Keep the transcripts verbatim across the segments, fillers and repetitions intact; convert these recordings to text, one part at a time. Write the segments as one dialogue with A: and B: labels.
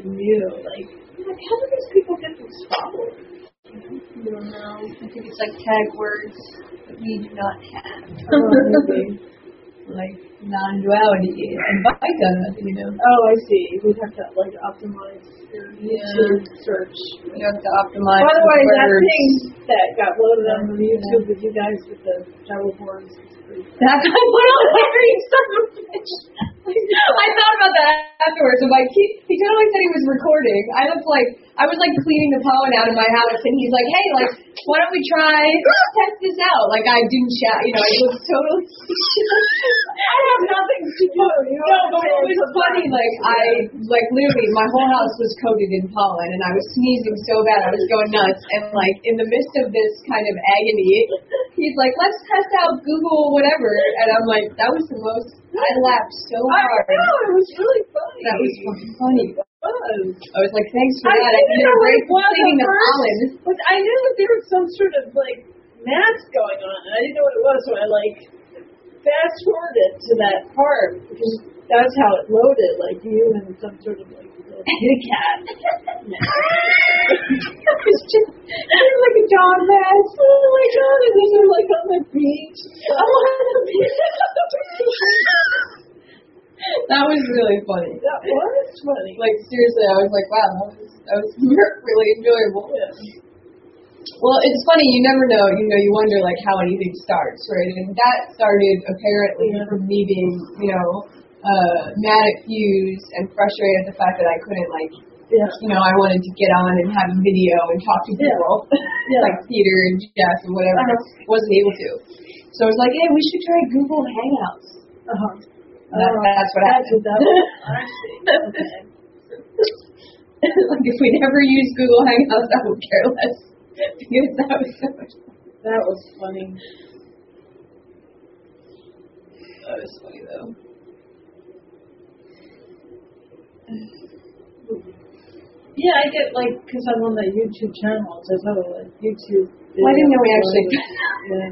A: from you. Like, like how do these people get these followers?
B: I don't know. I think it's like tag words that we do not have.
A: Oh,
B: like non-duality and Vika, you know.
A: Oh, I see. We'd have to like optimize your YouTube yeah. search.
B: You have to optimize.
A: By the way,
B: words.
A: that thing that got loaded on the YouTube yeah. with you guys with the travel boards.
B: That guy put on Larry, son of a bitch. I thought about that afterwards. I'm like, he, he totally said he was recording. I was like, I was like cleaning the pollen out of my house, and he's like, hey, like, why don't we try test this out? Like, I didn't shout, you know, it was totally.
A: I have nothing to do. You know,
B: no, but it was funny. Like, I, like, literally, my whole house was coated in pollen, and I was sneezing so bad, I was going nuts. And like, in the midst of this kind of agony, he's like, let's test out Google whatever, and I'm like, that was the most. I laughed so hard.
A: I know, it was really funny.
B: That was fucking funny.
A: It was.
B: I was like, thanks for
A: I
B: that. I didn't
A: know
B: break
A: what
B: cleaning the
A: first,
B: pollen.
A: But I knew that there was some sort of like math going on, and I didn't know what it was, so I like fast forwarded to that part because that's how it loaded, like you and some sort of like little cat. It's just it's like a dog mask. Oh my god! And then you're like on the beach. I'm on the beach.
B: That was really funny.
A: That was funny.
B: Like seriously, I was like, wow, that was that was really enjoyable.
A: Yeah.
B: Well, it's funny. You never know. You know, you wonder like how anything starts, right? And that started apparently yeah. from me being, you know, uh, mad at Fuse and frustrated at the fact that I couldn't like,
A: yeah.
B: you know, I wanted to get on and have a video and talk to people,
A: yeah. yeah.
B: like Peter and Jeff and whatever.
A: Uh-huh.
B: Wasn't able to. So I was like, hey, we should try Google Hangouts.
A: Uh huh.
B: That,
A: uh,
B: that's what
A: that's
B: happened.
A: That was, I see. Okay.
B: Like if we never use Google Hangouts, I would care less. Because that was so much fun.
A: That was funny.
B: That was funny though.
A: Yeah, I get like, because I'm on the YouTube channel, it says, oh, like YouTube.
B: Well, I didn't know we actually.
A: Yeah.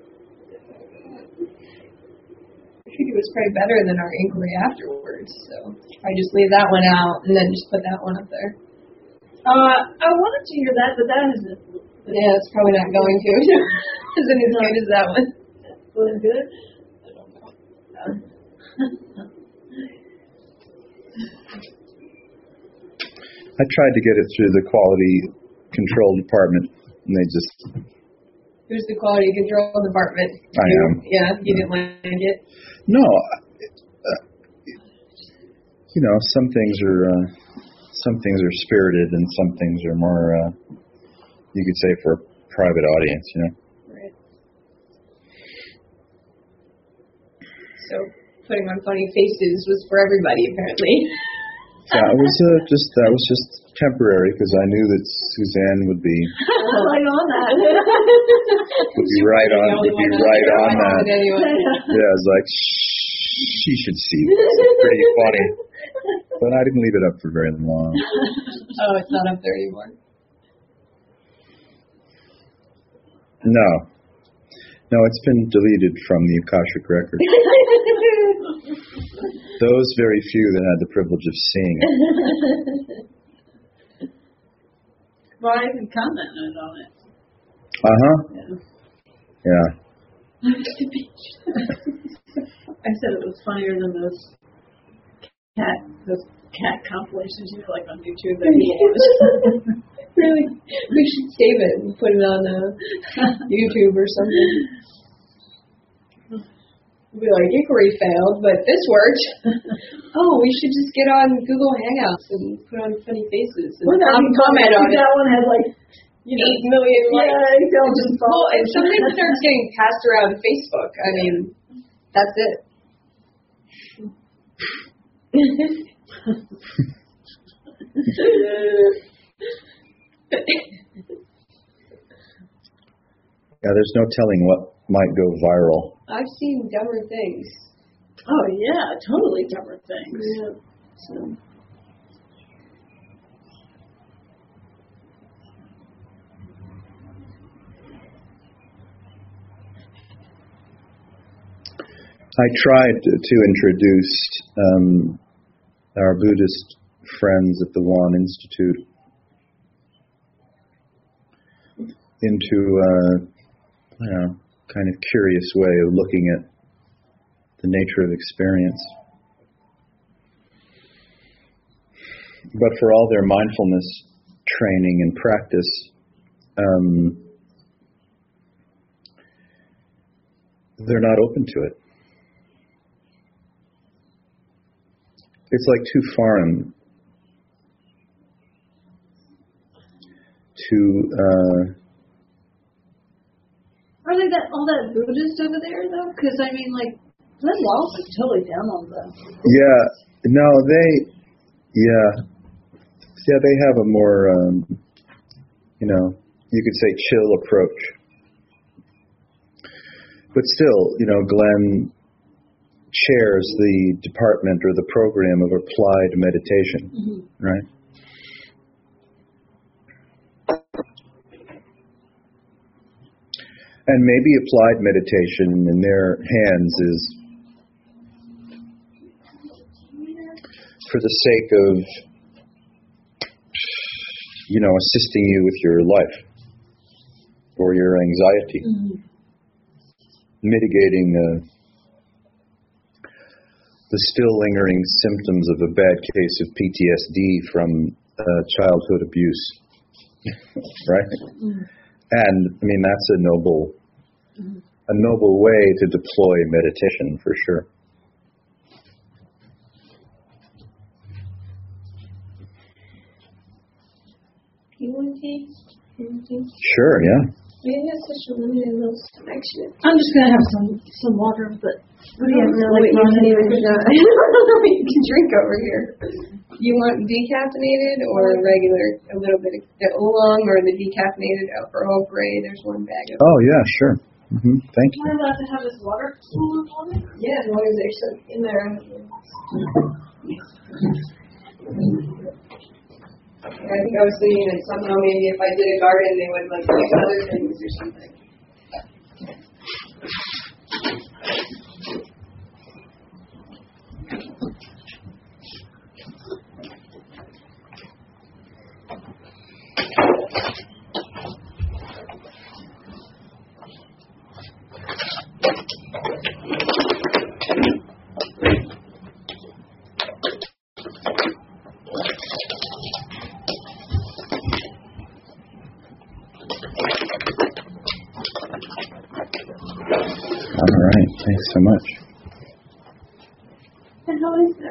B: I think it was probably better than our inquiry afterwards, so I just leave that one out and then just put that one up there.
A: Uh, I wanted to hear that, but that isn't.
B: Yeah, it's probably not going to. Isn't as good as that one.
A: Was it good?
B: I don't know.
C: I tried to get it through the quality control department, and they just.
B: Who's the quality control department?
C: I
B: you,
C: am.
B: Yeah, you didn't like it?
C: No. Uh, you know, some things are uh, some things are spirited, and some things are more. Uh, you could say for a private audience, you know.
B: Right. So putting on funny faces was for everybody, apparently.
C: That was uh, just that was just temporary because I knew that Suzanne would be
A: right on that.
C: would be right on would be right on that.
B: Anyway.
C: Yeah, I was like, she should see this. It's pretty funny, but I didn't leave it up for very long.
B: Oh, it's not up there anymore.
C: No, no, it's been deleted from the Akashic record. Those very few that had the privilege of seeing it.
A: Well, I even commented on it.
C: Uh huh.
A: Yeah.
C: Yeah.
A: I said it was funnier than those cat those cat compilations you know, like on YouTube. That
B: Really, we should save it and put it on uh, YouTube or something. We'll be like, inquiry failed, but this worked. Oh, we should just get on Google Hangouts and put on funny faces and
A: well,
B: um, comment on it.
A: That one had like you know,
B: eight million likes.
A: Yeah, it felt just
B: well, and something starts getting passed around Facebook. I mean, that's it.
C: Yeah, there's no telling what might go viral.
B: I've seen dumber things.
A: Oh yeah, totally dumber things.
B: Yeah. So.
C: I tried to introduce um, our Buddhist friends at the Juan Institute into a you know, kind of curious way of looking at the nature of experience. But for all their mindfulness training and practice, um, they're not open to it. It's like too foreign to. Uh,
A: Are they that all that Buddhist over there though? Because I mean, like, Glenn Wallace is totally down on the.
C: Yeah, no, they, yeah, yeah, they have a more, um, you know, you could say chill approach. But still, you know, Glenn chairs the department or the program of applied meditation, mm-hmm. right? And maybe applied meditation in their hands is for the sake of, you know, assisting you with your life or your anxiety, mm-hmm. mitigating uh, the still lingering symptoms of a bad case of P T S D from uh, childhood abuse, right? Mm-hmm. And, I mean, that's a noble, mm-hmm. a noble way to deploy meditation, for sure.
B: You want tea? You want tea?
C: Sure, yeah.
B: We have such a limited little selection.
A: I'm just going to have some, some water, but...
B: We have no, like, you can even, uh, I don't know what you can drink over here. You want decaffeinated or regular, a little bit of the oolong or the decaffeinated Earl Grey? There's one bag of.
C: Oh, yeah, sure. Mm-hmm. Thank you.
A: Am I allowed to have this water cooler on it?
B: Yeah, as long as there's some in there. I think I was thinking that somehow maybe if I did a garden, they would like pick other things or something.
C: Thanks so much.
B: And how is that?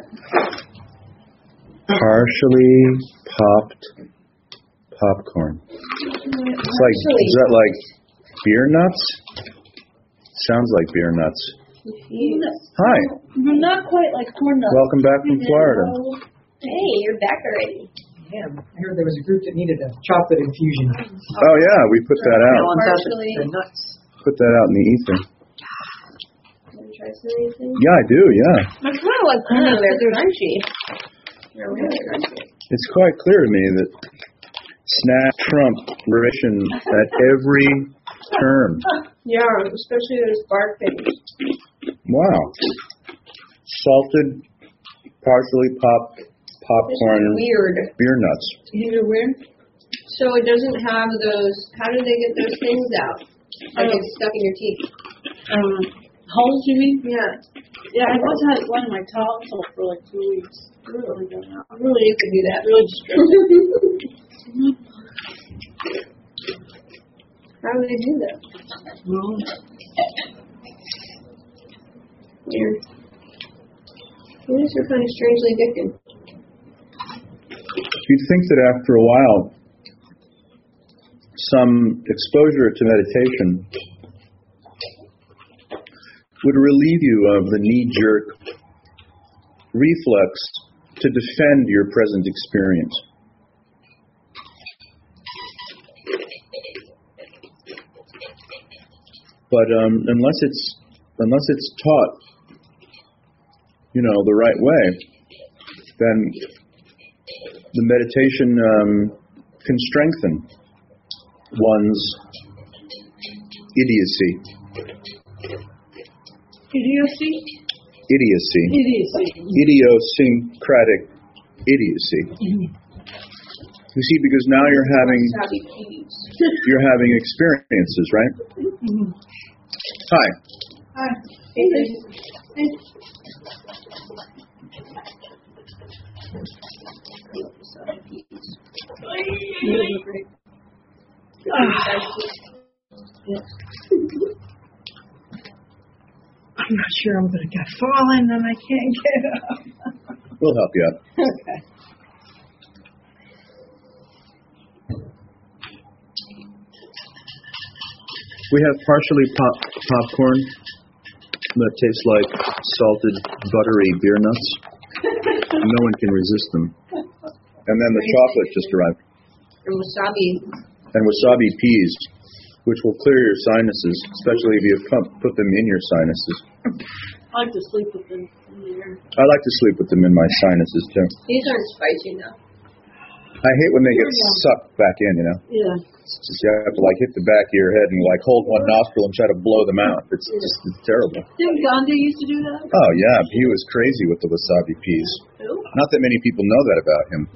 C: Partially popped popcorn. It's like, is that like beer nuts? Sounds like beer nuts. Hi.
A: Not quite like corn nuts.
C: Welcome back from Florida.
B: Hey, you're back already.
D: Yeah, I heard there was a group that needed a chocolate infusion.
C: Oh yeah, we put that out.
B: Partially.
D: The nuts.
C: Put that out in the ether.
B: Try some anything?
C: Yeah, I do, yeah.
B: I kind of like corn nuts, they're crunchy. They're really crunchy.
C: It's quite clear to me that snack Trump ration at every turn.
B: Yeah, especially those bark things.
C: Wow. Salted, partially popped popcorn.
B: Weird.
C: Beer nuts.
B: These are weird. So it doesn't have those, how do they get those things out? Like it's stuck in your teeth.
A: Um, holes, you mean?
B: Yeah.
A: Yeah, I once had one in my tonsil for like two weeks. Really going out.
B: Really, you could do that.
A: Really distressing.
B: How do they do that?
A: Well,
B: Weird. These are kind of strangely addictive.
C: You'd think that after a while, some exposure to meditation would relieve you of the knee-jerk reflex to defend your present experience. But um, unless it's unless it's taught, you know, the right way, then the meditation um, can strengthen one's idiocy.
A: idiocy?
C: Idiocy.
A: Idiocy.
C: Idiosyncratic idiocy. You see, because now you're having you're having experiences, right? Hi.
A: Hi. Hey. Hey. I'm not sure I'm going to get fallen and I can't get up.
C: We'll help you up.
A: Okay.
C: We have partially pop- popcorn that tastes like salted, buttery beer nuts. No one can resist them. And then the chocolate just arrived.
B: And wasabi.
C: And wasabi peas, which will clear your sinuses, especially if you pump, put them in your sinuses.
A: I like to sleep with them in the air.
C: I like to sleep with them in my sinuses, too.
B: These aren't spicy enough.
C: I hate when they get sucked back in, you know?
A: Yeah.
C: It's just, you have to, like, hit the back of your head and, like, hold one nostril and try to blow them out. It's just it's terrible.
A: Didn't Gandhi used to do that?
C: Oh, yeah. He was crazy with the wasabi peas.
A: Who?
C: Not that many people know that about him.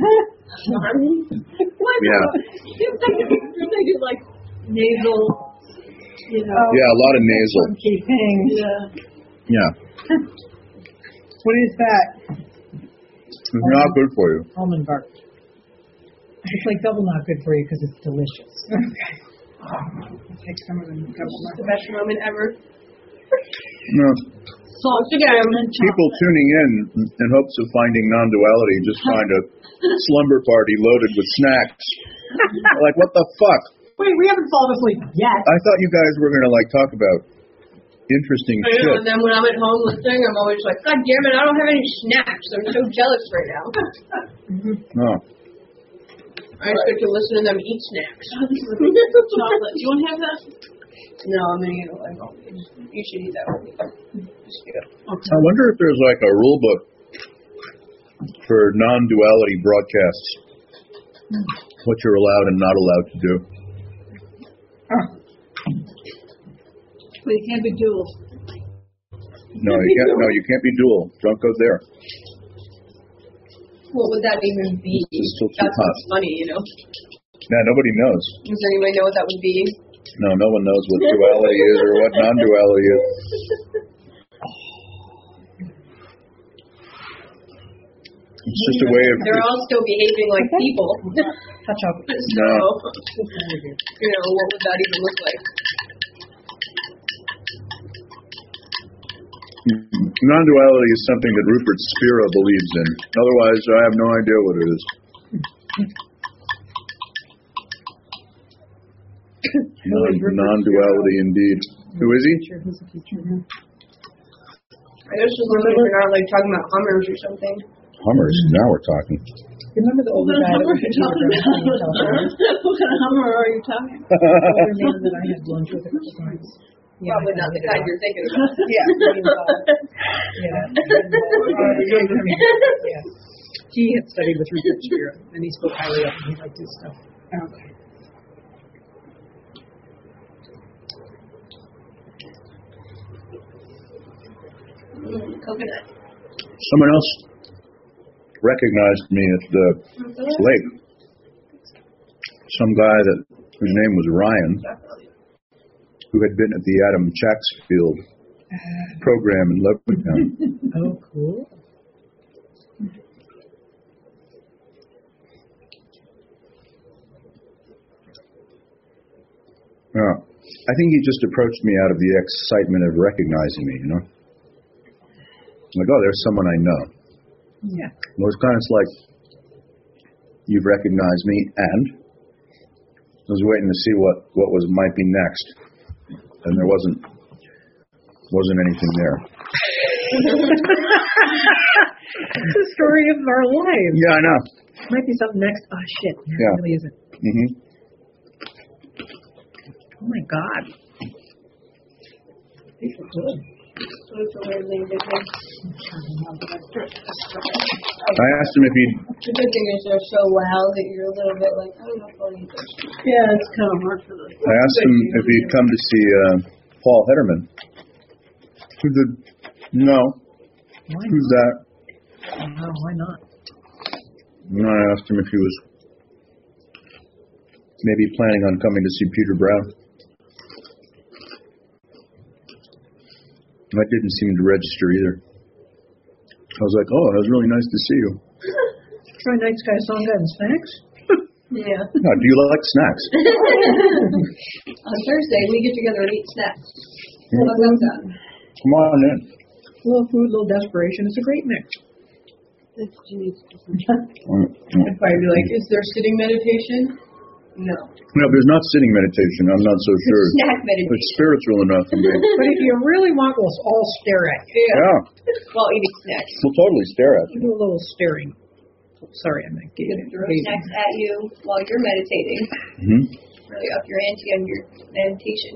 A: Why
C: Yeah.
A: not? They do, like, nasal, you know.
C: Yeah, a lot of nasal.
D: Funky things.
A: Yeah.
C: Yeah.
D: What is that?
C: It's not good for you.
D: Almond bark. It's like double not good for you because it's delicious. Okay. I'll take some of them.
B: The best moment ever.
C: No.
B: Once again,
C: People tuning in in hopes of finding non-duality just find a slumber party loaded with snacks. Like, what the fuck?
D: Wait, we haven't fallen asleep yet.
C: I thought you guys were going to, like, talk about interesting
B: I know,
C: shit.
B: and then when I'm at home listening, I'm always like, God damn it, I don't have any snacks. I'm so jealous right now.
C: Oh.
B: I just get to listen to them eat snacks.
A: Chocolate. You want to have that?
B: No, I'm gonna eat it like always. You should eat that with me. Just get it.
C: I wonder if there's, like, a rule book for non-duality broadcasts. What you're allowed and not allowed to do.
A: But you can't be dual.
C: No, you can't. No, you can't be dual. Don't go there.
B: What would that even be?
C: It's still too
B: That's
C: hot.
B: what's funny, you know.
C: Yeah, nobody knows.
B: Does anybody know what that would be?
C: No, no one knows what duality is or what non-duality is. It's just a way of.
B: They're all still behaving like people.
D: Touch up.
B: So,
C: No.
B: you know, what would that even look like?
C: Non-duality is something that Rupert Spira believes in. Otherwise, I have no idea what it is. Non- non-duality indeed. Who is he?
D: Who's the teacher?
B: I guess just looking for not like talking about Hummers or something.
C: Hummers. Now we're talking.
D: Remember the older
A: What
D: guy
A: kind
D: that
A: of Hummer
D: was
A: are you
D: teaching
A: talking
D: California?
A: about? What kind of Hummer are you talking about?
D: The older man that I had lunch with a couple times. Yeah,
B: Probably not the kind you're thinking about.
D: Yeah. he was, uh, Yeah. And, uh, yeah. He had studied with Rupert Spira, and he spoke highly of him. He liked his stuff. Okay.
B: Mm, coconut.
C: Someone else recognized me at the lake. Some guy that whose name was Ryan, who had been at the Adam Chacksfield program in Levittown.
D: Oh, cool.
C: Yeah. I think he just approached me out of the excitement of recognizing me, you know? Like, oh, there's someone I know.
D: Yeah.
C: Well, it's kind of like, you've recognized me, and I was waiting to see what, what was might be next, and there wasn't wasn't anything there.
D: It's the story of our lives.
C: Yeah, I know.
D: Might be something next. Oh, shit. There
C: Yeah.
D: really isn't.
C: Mm-hmm.
D: Oh, my God. These are good.
B: That's a weird thing to do.
C: I asked him if he'd.
B: The good thing is they're so loud that you're a little bit like, I don't know if I'll eat this.
A: Yeah, it's kind of hard for them.
C: I asked him if he'd come to see uh, Paul Hederman. He said, "No.
D: Why
C: Who's
D: not?
C: that?"
D: No, why not?
C: And I asked him if he was maybe planning on coming to see Peter Brown. That didn't seem to register either. I was like, oh, it was really nice to see you.
D: Try Night Sky Song and snacks.
B: Yeah.
C: Now, do you like snacks?
B: On Thursday, we get together and eat snacks.
C: Mm.
B: How's that sound?
C: Come on in.
D: A little food, a little desperation. It's a great mix.
A: That's genius.
C: Mm, mm.
B: I'd probably be like, is there sitting meditation? No.
C: No, there's not sitting meditation. I'm not so sure.
B: Snack meditation.
C: It's spiritual enough for me.
D: But if you really want, we'll all stare at you.
B: Yeah.
C: Yeah,
B: While eating snacks.
C: we'll totally stare at you.
D: Do a little staring. Sorry, I meant gazing.
B: Throw snacks at you while you're meditating.
C: Mm-hmm.
B: Really up your ante on your meditation.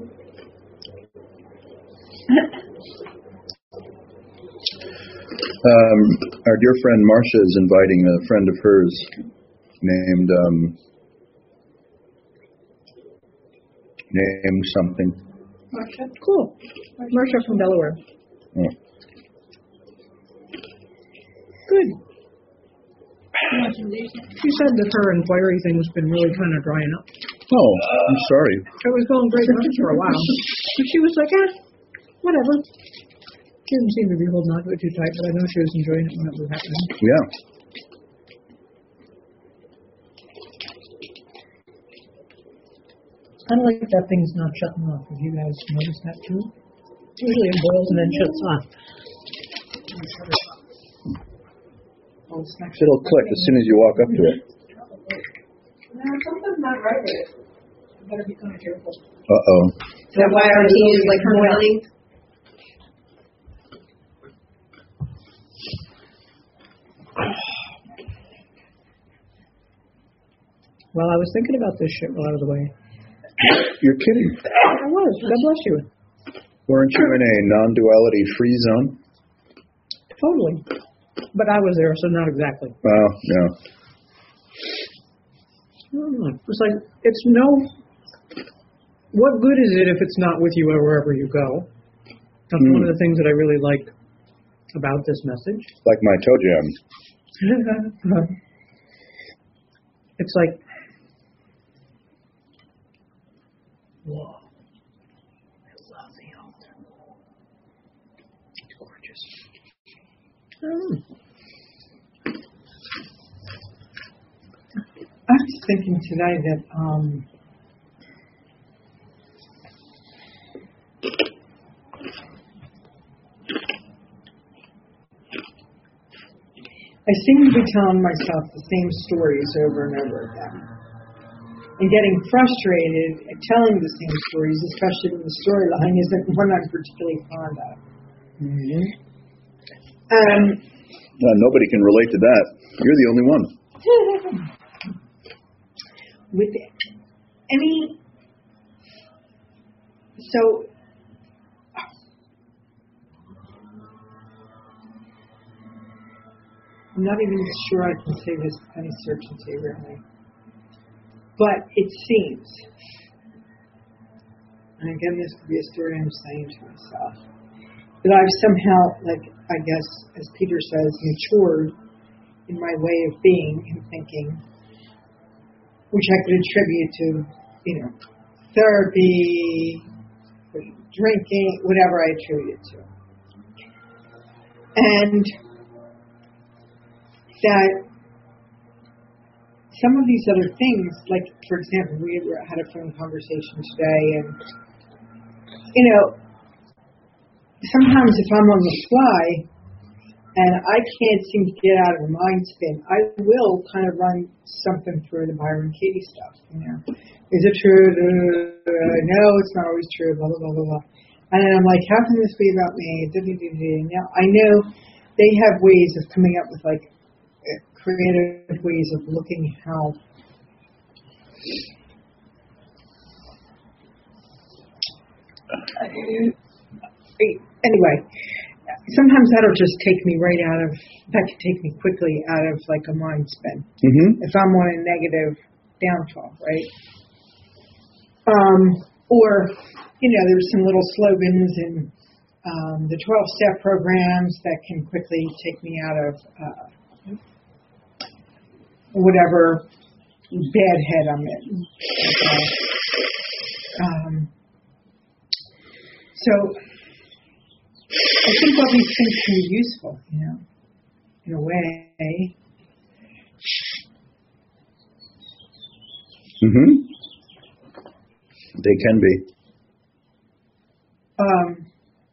C: Um, our dear friend Marcia is inviting a friend of hers named um, named something.
D: Marsha? Cool. Marsha from Delaware.
C: Oh.
D: Good. She said that her inquiry thing has been really kind of drying up.
C: Oh, I'm sorry.
D: It was going great for a while. But she was like, eh, whatever. She didn't seem to be holding on to it too tight, but I know she was enjoying it when it was happening.
C: Yeah.
D: It's kind of like that thing's not shutting off. Have you guys noticed that too? Usually it boils and then shuts off.
C: It'll click as soon as you walk up to it.
A: No, something's not right with it. You better be kind of careful.
C: Uh-oh.
B: Is that why our tea is like boiling?
D: Well, I was thinking about this shit while I was away.
C: You're kidding.
D: I was. God bless you.
C: Weren't you in a non-duality free zone?
D: Totally. But I was there, so not exactly.
C: Well, yeah.
D: I don't know. It's like, it's no... What good is it if it's not with you wherever you go? That's
C: Mm.
D: one of the things that I really like about this message.
C: Like my toe jam.
D: It's like, whoa. I love the altar. It's gorgeous. Mm.
E: I was thinking today that um, I seem to be telling myself the same stories over and over again, and getting frustrated at telling the same stories, especially when the storyline isn't one I'm particularly fond of.
C: Mm-hmm.
E: Um,
C: Uh, nobody can relate to that. You're the only one.
E: with any, so I'm not even sure I can say this with any certainty, really. But it seems, and again, this could be a story I'm saying to myself, that I've somehow, like, I guess, as Peter says, matured in my way of being and thinking, which I could attribute to, you know, therapy, drinking, whatever I attribute it to. And that some of these other things, like, for example, we had a phone conversation today, and, you know, sometimes if I'm on the fly and I can't seem to get out of a mind spin, I will kind of run something through the Byron Katie stuff, you know. Is it true? Uh, no, it's not always true, blah, blah, blah, blah, blah. And then I'm like, how can this be about me? Now, I know they have ways of coming up with, like, creative ways of looking how anyway, sometimes that'll just take me right out of, that can take me quickly out of like a mind spin.
C: Mm-hmm.
E: If I'm on a negative downfall, right? Um, or, you know, there's some little slogans in um, the twelve-step programs that can quickly take me out of uh, whatever bad head I'm in. Okay? Um, so I think all these things can be useful, you know, in a way.
C: Mm-hmm. They can be.
E: Um,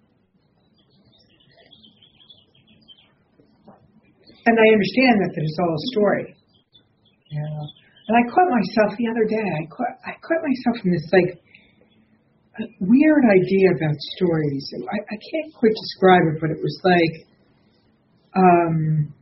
E: and I understand that it's all a story. You know? And I caught myself the other day. I caught I caught myself in this like weird idea about stories. I, I can't quite describe it, but it was like um,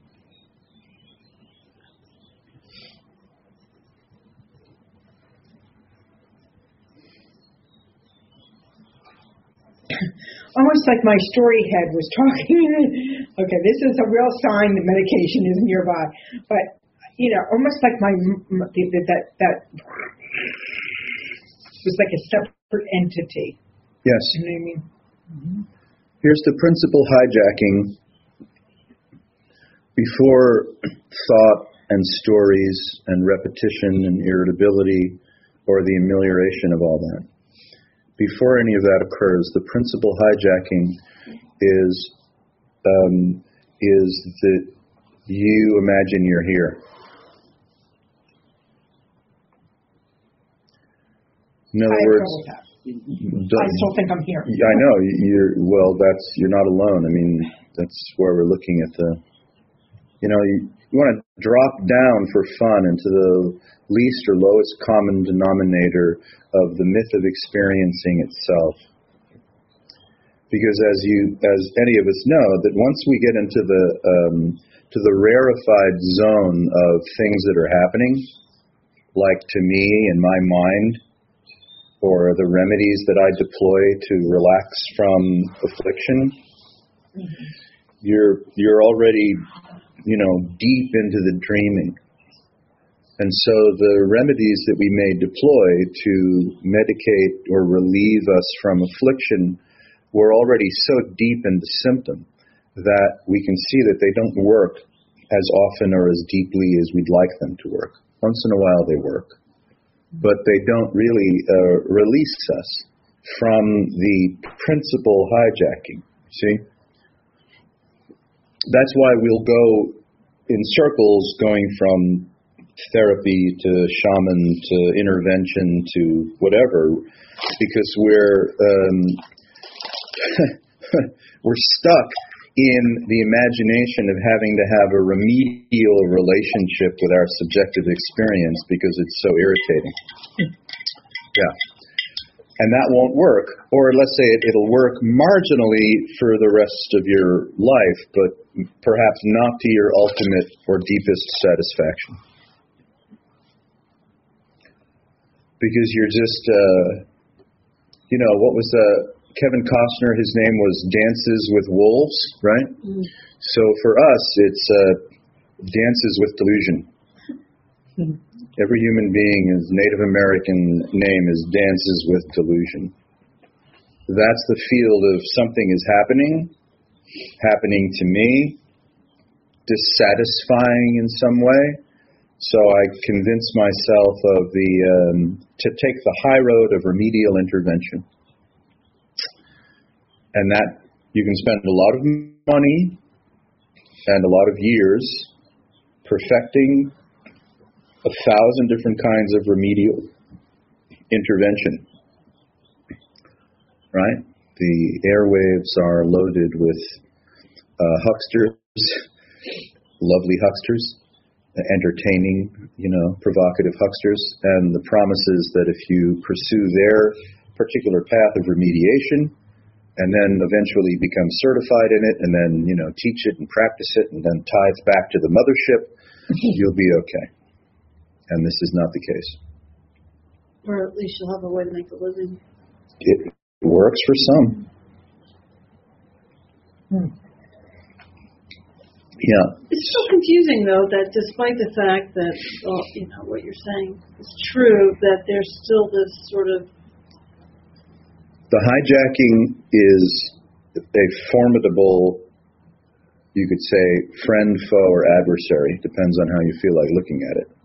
E: almost like my story head was talking. Okay, this is a real sign that medication is nearby. But, you know, almost like my, that, that was like a separate entity.
C: Yes.
E: You know what I mean? Mm-hmm.
C: Here's the principal hijacking before thought and stories and repetition and irritability or the amelioration of all that. Before any of that occurs, the principal hijacking is um, is that you imagine you're here. In other
E: I
C: words,
E: with that. I still think I'm here.
C: I know you're. Well, that's you're not alone. I mean, that's where we're looking at the. You know, you, you want to drop down for fun into the least or lowest common denominator of the myth of experiencing itself. Because as you, as any of us know, that once we get into the um, to the rarefied zone of things that are happening, like to me in my mind, or the remedies that I deploy to relax from affliction, mm-hmm. you're you're already, you know, deep into the dreaming. And so the remedies that we may deploy to medicate or relieve us from affliction, we're already so deep into symptom that we can see that they don't work as often or as deeply as we'd like them to work. Once in a while they work, but they don't really uh, release us from the principal hijacking. See? That's why we'll go in circles going from therapy to shaman to intervention to whatever, because we're um, we're stuck in the imagination of having to have a remedial relationship with our subjective experience because it's so irritating. Yeah. And that won't work. Or let's say it, it'll work marginally for the rest of your life, but perhaps not to your ultimate or deepest satisfaction. Because you're just, uh, you know, what was uh, Kevin Costner, his name was Dances with Wolves, right? Mm. So for us, it's uh, Dances with Delusion. Mm. Every human being, his Native American name is Dances with Delusion. That's the field of something is happening, happening to me, dissatisfying in some way. So I convince myself of the um, to take the high road of remedial intervention. And that you can spend a lot of money and a lot of years perfecting a thousand different kinds of remedial intervention. Right? The airwaves are loaded with uh, hucksters, lovely hucksters, entertaining, you know, provocative hucksters, and the promises that if you pursue their particular path of remediation, and then eventually become certified in it, and then, you know, teach it and practice it, and then tithe back to the mothership, you'll be okay. And this is not the case.
A: Or at least you'll have a way to make a living.
C: It works for some.
E: Hmm.
C: Yeah.
A: It's so confusing, though, that despite the fact that, well, you know, what you're saying is true, that there's still this sort of...
C: The hijacking is a formidable You could say friend, foe, or adversary. Depends on how you feel like looking at it.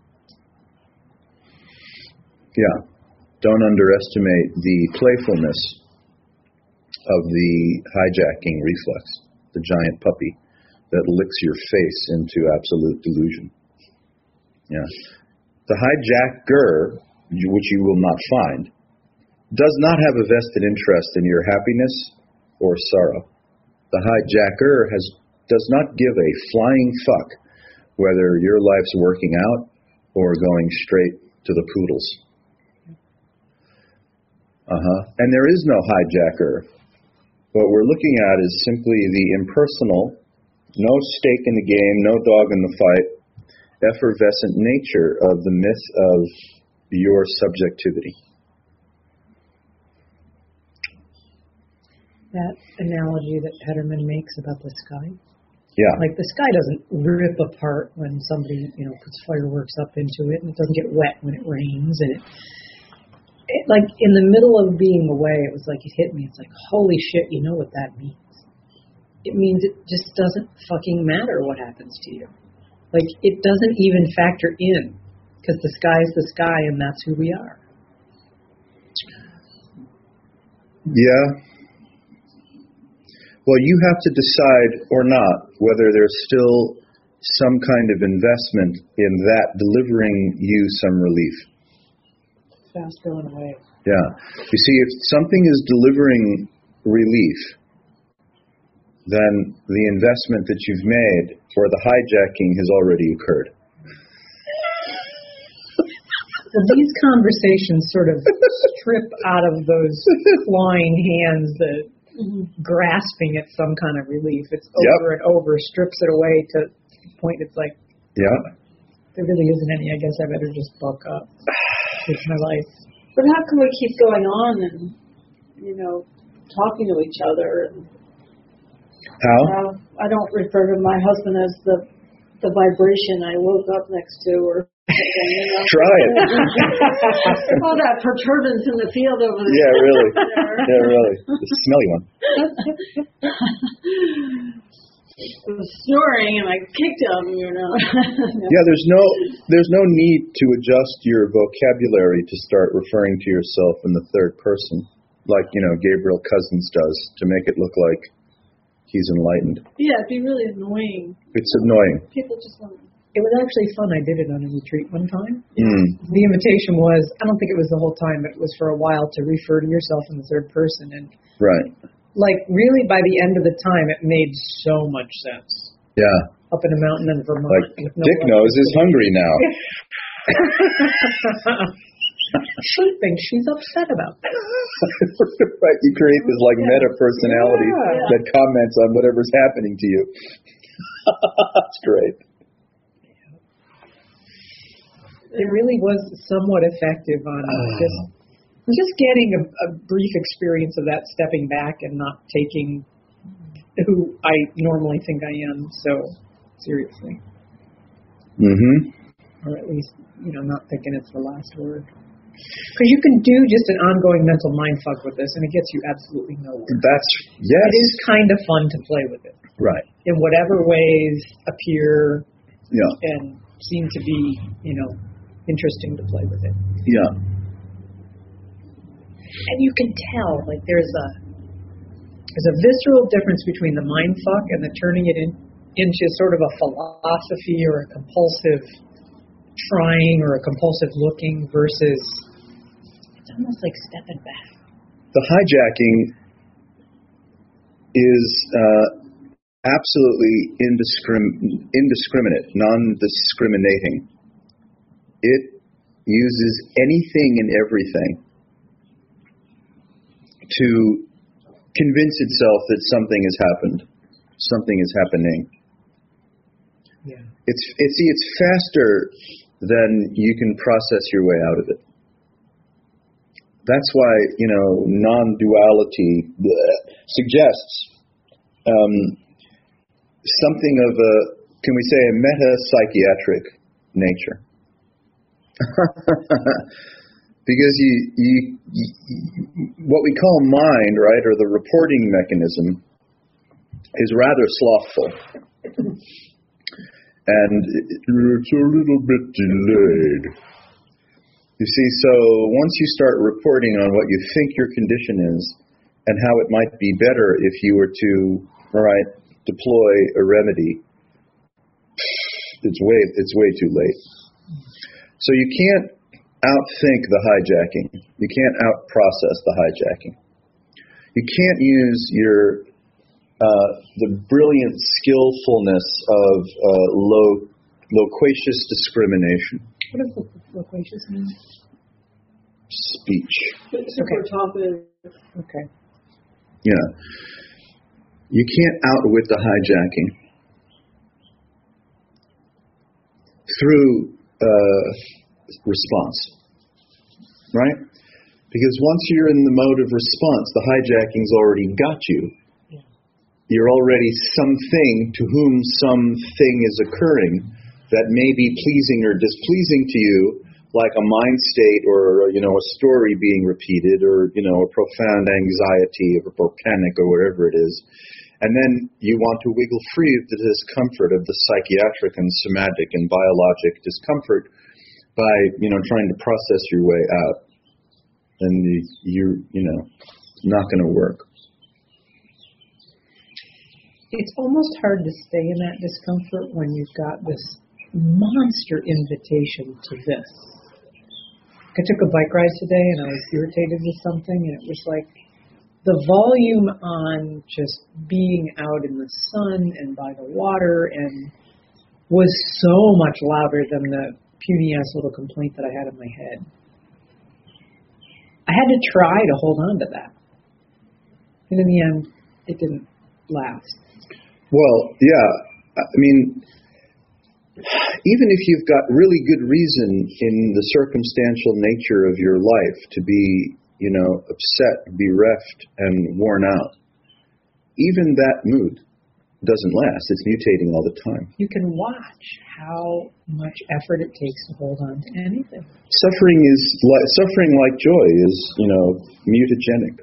C: Yeah. Don't underestimate the playfulness of the hijacking reflex, the giant puppy that licks your face into absolute delusion. Yeah. The hijacker, which you will not find, does not have a vested interest in your happiness or sorrow. The hijacker has does not give a flying fuck whether your life's working out or going straight to the poodles. Uh-huh. And there is no hijacker. What we're looking at is simply the impersonal, no stake in the game, no dog in the fight, effervescent nature of the myth of your subjectivity.
D: That analogy that Petterman makes about the sky.
C: Yeah.
D: Like the sky doesn't rip apart when somebody, you know, puts fireworks up into it, and it doesn't get wet when it rains, and it, it like in the middle of being away, it was like it hit me. It's like, holy shit, you know what that means? It means it just doesn't fucking matter what happens to you. Like it doesn't even factor in because the sky's the sky, and that's who we are.
C: Yeah. Well, you have to decide or not whether there's still some kind of investment in that delivering you some relief.
D: Fast going away.
C: Yeah. You see, if something is delivering relief, then the investment that you've made or the hijacking has already occurred.
D: Well, these conversations sort of strip out of those clawing hands that mm-hmm. grasping at some kind of relief. It's over yep. and over, strips it away to the point it's like,
C: yeah,
D: there really isn't any. I guess I better just buck up. It's my life.
A: But how can we keep going on and, you know, talking to each other? And,
C: how?
A: Uh, I don't refer to my husband as the the vibration I woke up next to, or something, you know?
C: Try it.
A: All that perturbance in the field over there.
C: Yeah, really. Yeah, really. The smelly one.
A: I was snoring and I kicked him, you know.
C: Yeah, there's no there's no need to adjust your vocabulary to start referring to yourself in the third person, like, you know, Gabriel Cousins does, to make it look like he's enlightened.
A: Yeah, it'd be really annoying.
C: It's annoying.
A: People just want to...
D: It was actually fun. I did it on a retreat one time.
C: Mm.
D: The invitation was, I don't think it was the whole time, but it was for a while to refer to yourself in the third person. And
C: right.
D: Like, really, by the end of the time, it made so much sense.
C: Yeah.
D: Up in a mountain in Vermont.
C: Like,
D: no
C: Dick knows is hungry now.
D: She thinks she's upset about this.
C: Right, you create this, like, meta-personality yeah. that comments on whatever's happening to you. That's great.
D: It really was somewhat effective on uh, just just getting a, a brief experience of that, stepping back and not taking who I normally think I am so seriously.
C: Mm-hmm.
D: Or at least, you know, not thinking it's the last word. Because you can do just an ongoing mental mind fuck with this, and it gets you absolutely nowhere.
C: That's, yes.
D: It is kind of fun to play with it.
C: Right.
D: In whatever ways appear
C: yeah.
D: and seem to be, you know, interesting to play with it.
C: Yeah.
D: And you can tell, like, there's a there's a visceral difference between the mind fuck and the turning it in, into sort of a philosophy or a compulsive trying or a compulsive looking versus it's almost like stepping back.
C: The hijacking is uh, absolutely indiscrim- indiscriminate, non-discriminating. It uses anything and everything to convince itself that something has happened, something is happening.
D: Yeah.
C: It's it's see, it's faster than you can process your way out of it. That's why, you know, non-duality bleh, suggests um, something of a, can we say, a meta-psychiatric nature. Because you, you, you, what we call mind, right, or the reporting mechanism, is rather slothful. And it's a little bit delayed. You see, so once you start reporting on what you think your condition is and how it might be better if you were to, all right, deploy a remedy, it's way, it's way too late. So you can't outthink the hijacking. You can't outprocess the hijacking. You can't use your uh, the brilliant skillfulness of uh, lo- loquacious discrimination.
D: What does lo- loquacious mean?
C: Speech.
A: Super talkative.
D: Okay.
C: Yeah. You can't outwit the hijacking through uh, response, right? Because once you're in the mode of response, the hijacking's already got you.
D: Yeah.
C: You're already something to whom something is occurring that may be pleasing or displeasing to you, like a mind state or, you know, a story being repeated or, you know, a profound anxiety or panic or whatever it is. And then you want to wiggle free of the discomfort of the psychiatric and somatic and biologic discomfort by, you know, trying to process your way out. And you, you're, you know, not going to work.
D: It's almost hard to stay in that discomfort when you've got this monster invitation to this. I took a bike ride today and I was irritated with something, and it was like the volume on just being out in the sun and by the water and was so much louder than the puny ass little complaint that I had in my head. I had to try to hold on to that. And in the end, it didn't last.
C: Well, yeah. I mean, even if you've got really good reason in the circumstantial nature of your life to be, you know, upset, bereft, and worn out, even that mood doesn't last. It's mutating all the time.
D: You can watch how much effort it takes to hold on to anything.
C: Suffering is li- suffering like joy is, you know, mutagenic.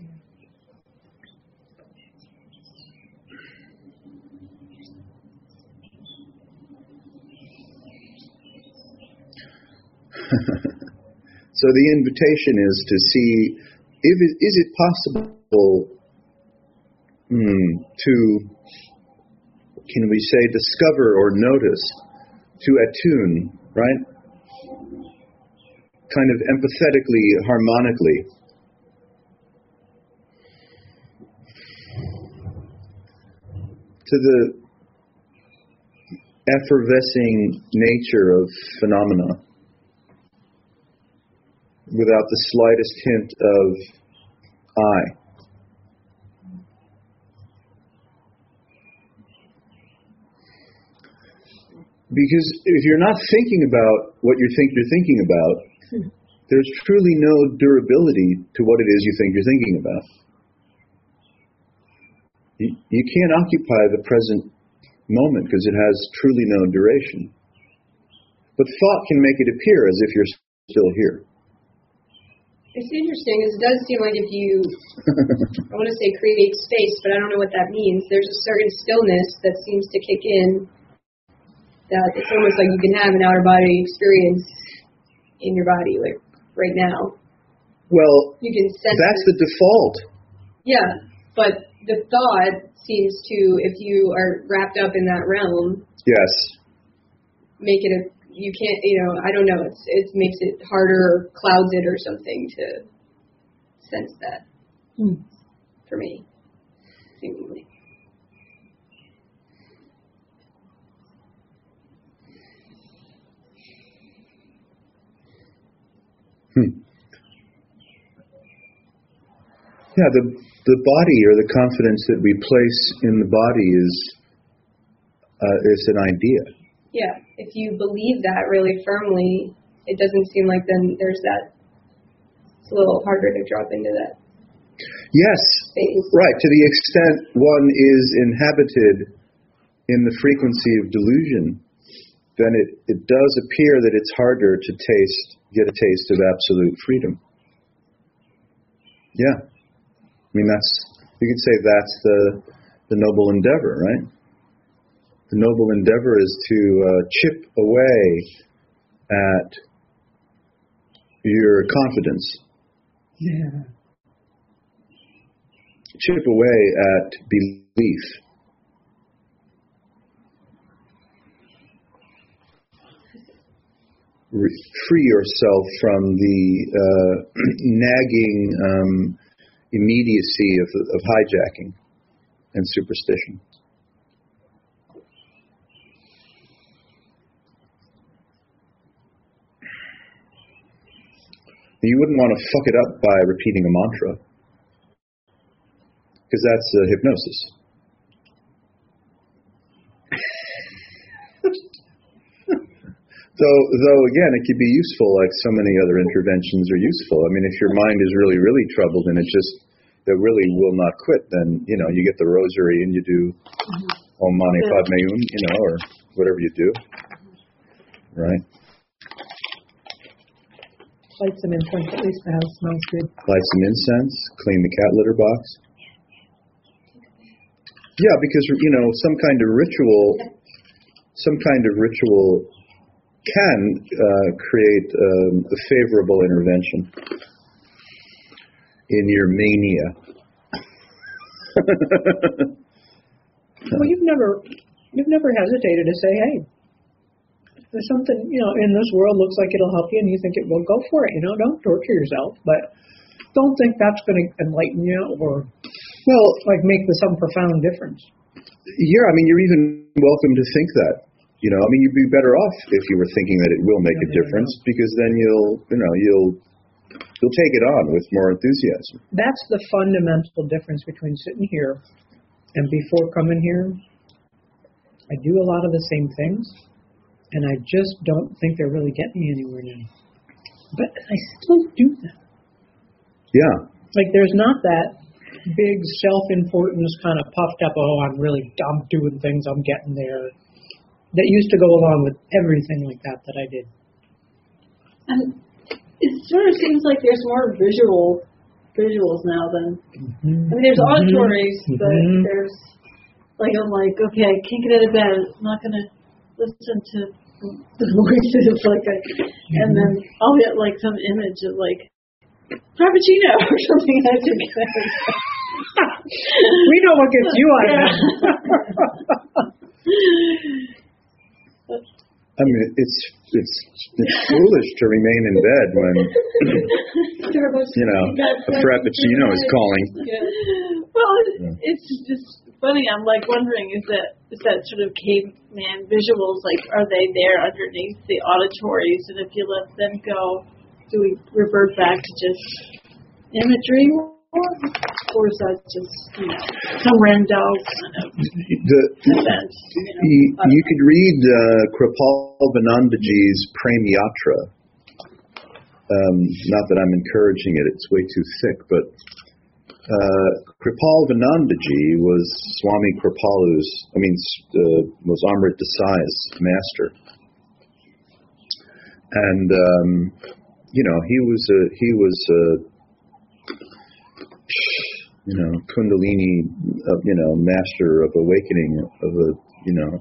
C: So the invitation is to see, if it, is it possible hmm, to, can we say, discover or notice, to attune, right? Kind of empathetically, harmonically, to the effervescing nature of phenomena, without the slightest hint of I. Because if you're not thinking about what you think you're thinking about, there's truly no durability to what it is you think you're thinking about. You, you can't occupy the present moment because it has truly no duration. But thought can make it appear as if you're still here.
B: It's interesting, because it does seem like if you, I want to say create space, but I don't know what that means. There's a certain stillness that seems to kick in, that it's almost like you can have an outer body experience in your body, like right now.
C: Well,
B: you can sense
C: that's
B: it.
C: the default.
B: Yeah, but the thought seems to, if you are wrapped up in that realm,
C: yes,
B: make it a, you can't, you know, I don't know, it's, it makes it harder, or clouds it or something to sense that,
D: Hmm.
B: for me, seemingly.
C: Hmm. Yeah, the the body or the confidence that we place in the body is uh, is an idea.
B: Yeah, if you believe that really firmly, it doesn't seem like then there's that, it's a little harder to drop into that.
C: Yes,
B: space.
C: Right, to the extent one is inhabited in the frequency of delusion, then it, it does appear that it's harder to taste, get a taste of absolute freedom. Yeah. I mean, that's, you could say that's the the noble endeavor, right? The noble endeavor is to uh, chip away at your confidence.
E: Yeah.
C: Chip away at belief. Re- free yourself from the uh, nagging um, immediacy of, of hijacking and superstition. You wouldn't want to fuck it up by repeating a mantra, because that's uh, hypnosis. though, though again, it could be useful, like so many other interventions are useful. I mean, if your mind is really, really troubled and it just that really will not quit, then you know you get the rosary and you do Om Mani Padme Hum, you know, or whatever you do, right?
D: Light some incense, at least the house smells good.
C: Light some incense, clean the cat litter box. Yeah, because, you know, some kind of ritual, some kind of ritual can uh, create um, a favorable intervention in your mania.
D: Well, you've never, you've never hesitated to say, hey, there's something, you know, in this world looks like it'll help you and you think it will, go for it. You know, don't torture yourself, but don't think that's going to enlighten you or, well, like make some profound difference.
C: Yeah, I mean, you're even welcome to think that. You know, I mean, you'd be better off if you were thinking that it will make a difference, because then you'll, you know, you'll, you'll take it on with more enthusiasm.
D: That's the fundamental difference between sitting here and before coming here. I do a lot of the same things. And I just don't think they're really getting me anywhere now. But I still do them.
C: Yeah.
D: Like there's not that big self-importance kind of puffed up, oh, I'm really, I'm doing things, I'm getting there. That used to go along with everything like that that I did.
A: And it sort of seems like there's more visual visuals now than,
D: Mm-hmm.
A: I mean, there's auditories,
D: mm-hmm.
A: but there's, like, I'm like, okay, I can't get out of bed, I'm not going to listen to the voices, like, a, and then I'll get like some image of like Frappuccino or something. I think.
D: We know what gets you out of bed.
C: I mean, it's it's it's foolish to remain in bed when you know a frappuccino is calling.
A: Yeah. Well, it's, it's just funny. I'm like wondering, is that is that sort of caveman visuals? Like, are they there underneath the auditories? And if you let them go, do we revert back to just imagery, or is that just you know some random kind of
C: the,
A: event? You, know,
C: you, you could read uh, Kripal Vinandaji's Prem Yatra. Um, not that I'm encouraging it; it's way too thick, but. Uh, Kripal Vinandaji was Swami Kripalu's, I mean, uh, was Amrit Desai's master. And, um, you know, he was a, he was a, you know, Kundalini, uh, you know, master of awakening of a, you know,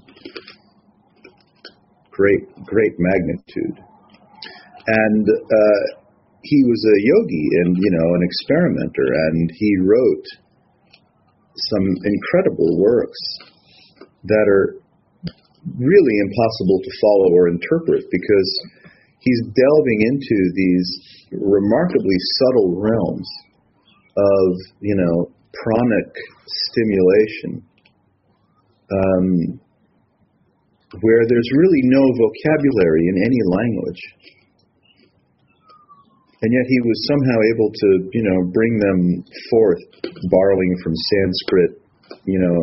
C: great, great magnitude. And, uh, he was a yogi and, you know, an experimenter, and he wrote some incredible works that are really impossible to follow or interpret, because he's delving into these remarkably subtle realms of, you know, pranic stimulation, um, where there's really no vocabulary in any language. And yet he was somehow able to, you know, bring them forth, borrowing from Sanskrit, you know,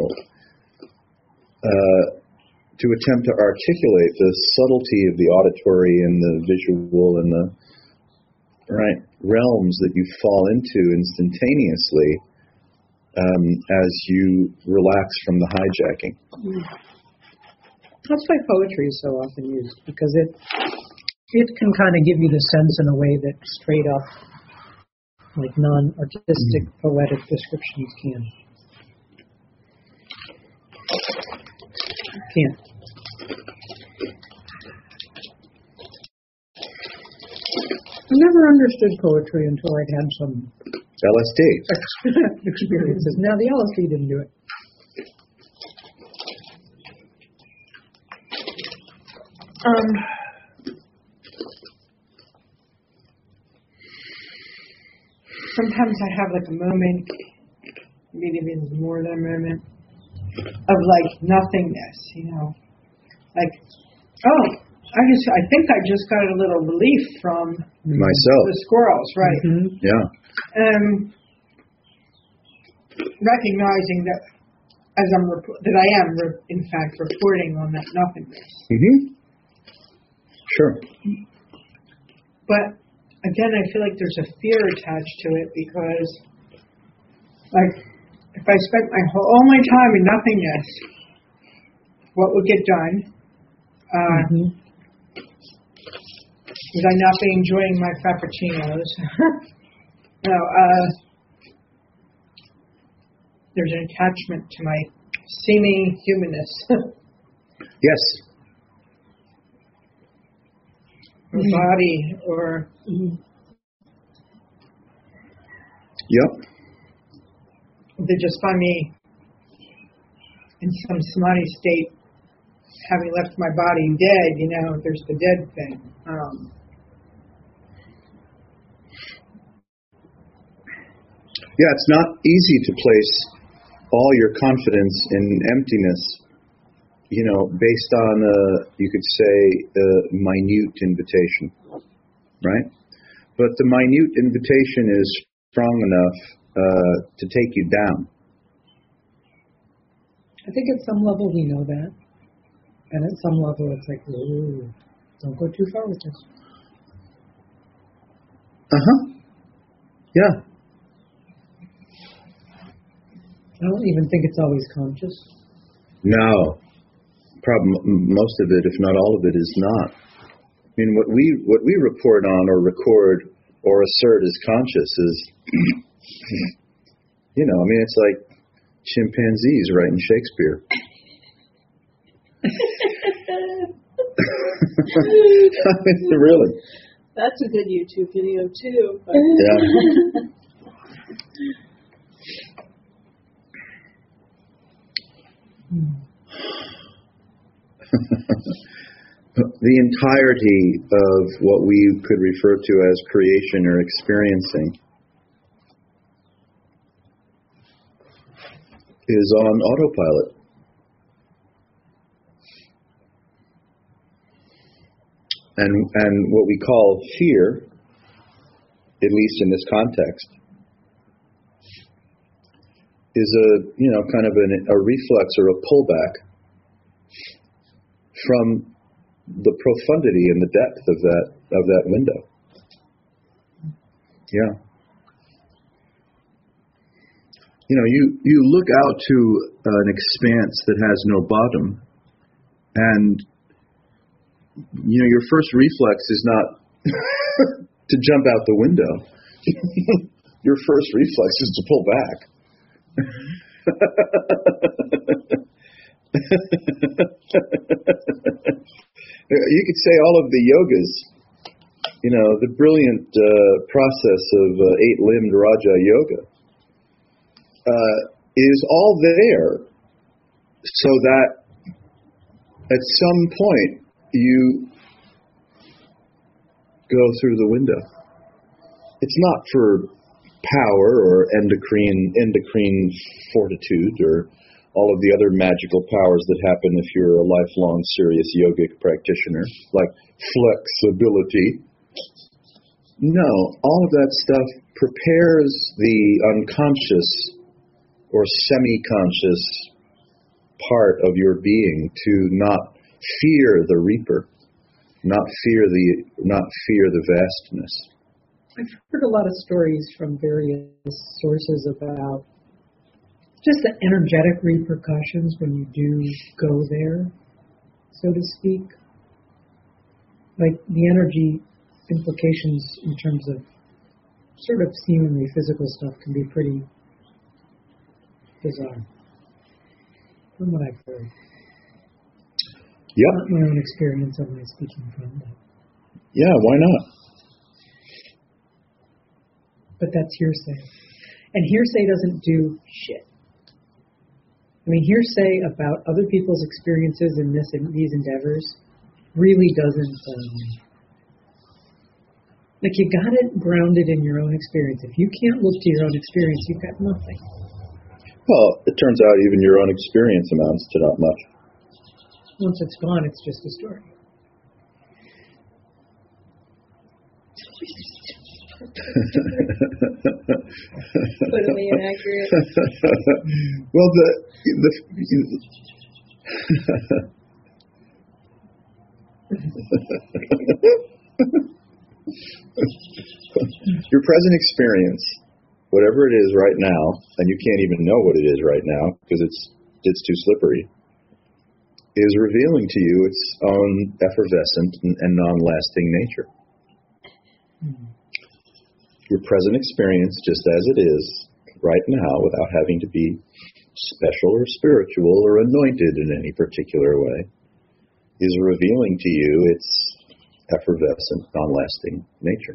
C: uh, to attempt to articulate the subtlety of the auditory and the visual and the right realms that you fall into instantaneously um, as you relax from the hijacking.
D: That's why poetry is so often used, because it it can kind of give you the sense in a way that straight up, like non-artistic, mm. poetic descriptions can. Can't. I never understood poetry until I'd had some
C: L S D.
D: experiences. Now, the L S D didn't do it.
E: Um, sometimes I have like a moment, maybe even more than a moment, of like nothingness, you know, like, oh, I just, I think I just got a little relief from
C: Myself.
E: the squirrels, right?
D: Mm-hmm.
C: Yeah.
E: Um, recognizing that as I'm rep- that I am re- in fact reporting on that nothingness.
C: Mm-hmm. Sure.
E: But again, I feel like there's a fear attached to it because, like, if I spent my whole all my time in nothingness, what would get done? Uh,
D: Mm-hmm.
E: Would I not be enjoying my frappuccinos? no. Uh, there's an attachment to my seeming humanness.
C: Yes.
E: or body, or
C: Yep.
E: they just find me in some samadhi state, having left my body dead. You know, there's the dead thing. Um,
C: Yeah, it's not easy to place all your confidence in emptiness, you know, based on, a, you could say, a minute invitation, right? But the minute invitation is strong enough uh, to take you down.
D: I think at some level we know that. And at some level it's like, ooh, don't go too far with this.
C: Uh-huh. Yeah.
D: I don't even think it's always conscious.
C: No. Problem, most of it, if not all of it, is not. I mean, what we what we report on or record or assert as conscious is, you know, I mean, it's like chimpanzees writing Shakespeare. I mean, really.
A: That's a good YouTube video too. But
C: Yeah. The entirety of what we could refer to as creation or experiencing is on autopilot. And and what we call fear, at least in this context, is a, you know, kind of an, a reflex or a pullback from the profundity and the depth of that of that window. Yeah. You know, you, you look out to an expanse that has no bottom, and you know, your first reflex is not to jump out the window. Your first reflex is to pull back. You could say all of the yogas, you know, the brilliant uh, process of uh, eight-limbed Raja Yoga uh, is all there so that at some point you go through the window. It's not for power or endocrine endocrine fortitude or all of the other magical powers that happen if you're a lifelong serious yogic practitioner, like flexibility. No, all of that stuff prepares the unconscious or semi-conscious part of your being to not fear the reaper, not fear the not fear the vastness.
D: I've heard a lot of stories from various sources about just the energetic repercussions when you do go there, so to speak. Like the energy implications in terms of sort of seemingly physical stuff can be pretty bizarre, from what I've heard.
C: Yep.
D: Not my own experience, only speaking from that.
C: Yeah, why not?
D: But that's hearsay. And hearsay doesn't do shit. I mean, hearsay about other people's experiences in this in these endeavors really doesn't. Um, like you got it grounded in your own experience. If you can't look to your own experience, you've got nothing.
C: Well, it turns out even your own experience amounts to not much.
D: Once it's gone, it's just a story.
A: Totally inaccurate.
C: Well, the the your present experience, whatever it is right now, and you can't even know what it is right now because it's it's too slippery, is revealing to you its own effervescent and, and non-lasting nature. Hmm. Your present experience, just as it is right now, without having to be special or spiritual or anointed in any particular way, is revealing to you its effervescent, non-lasting nature.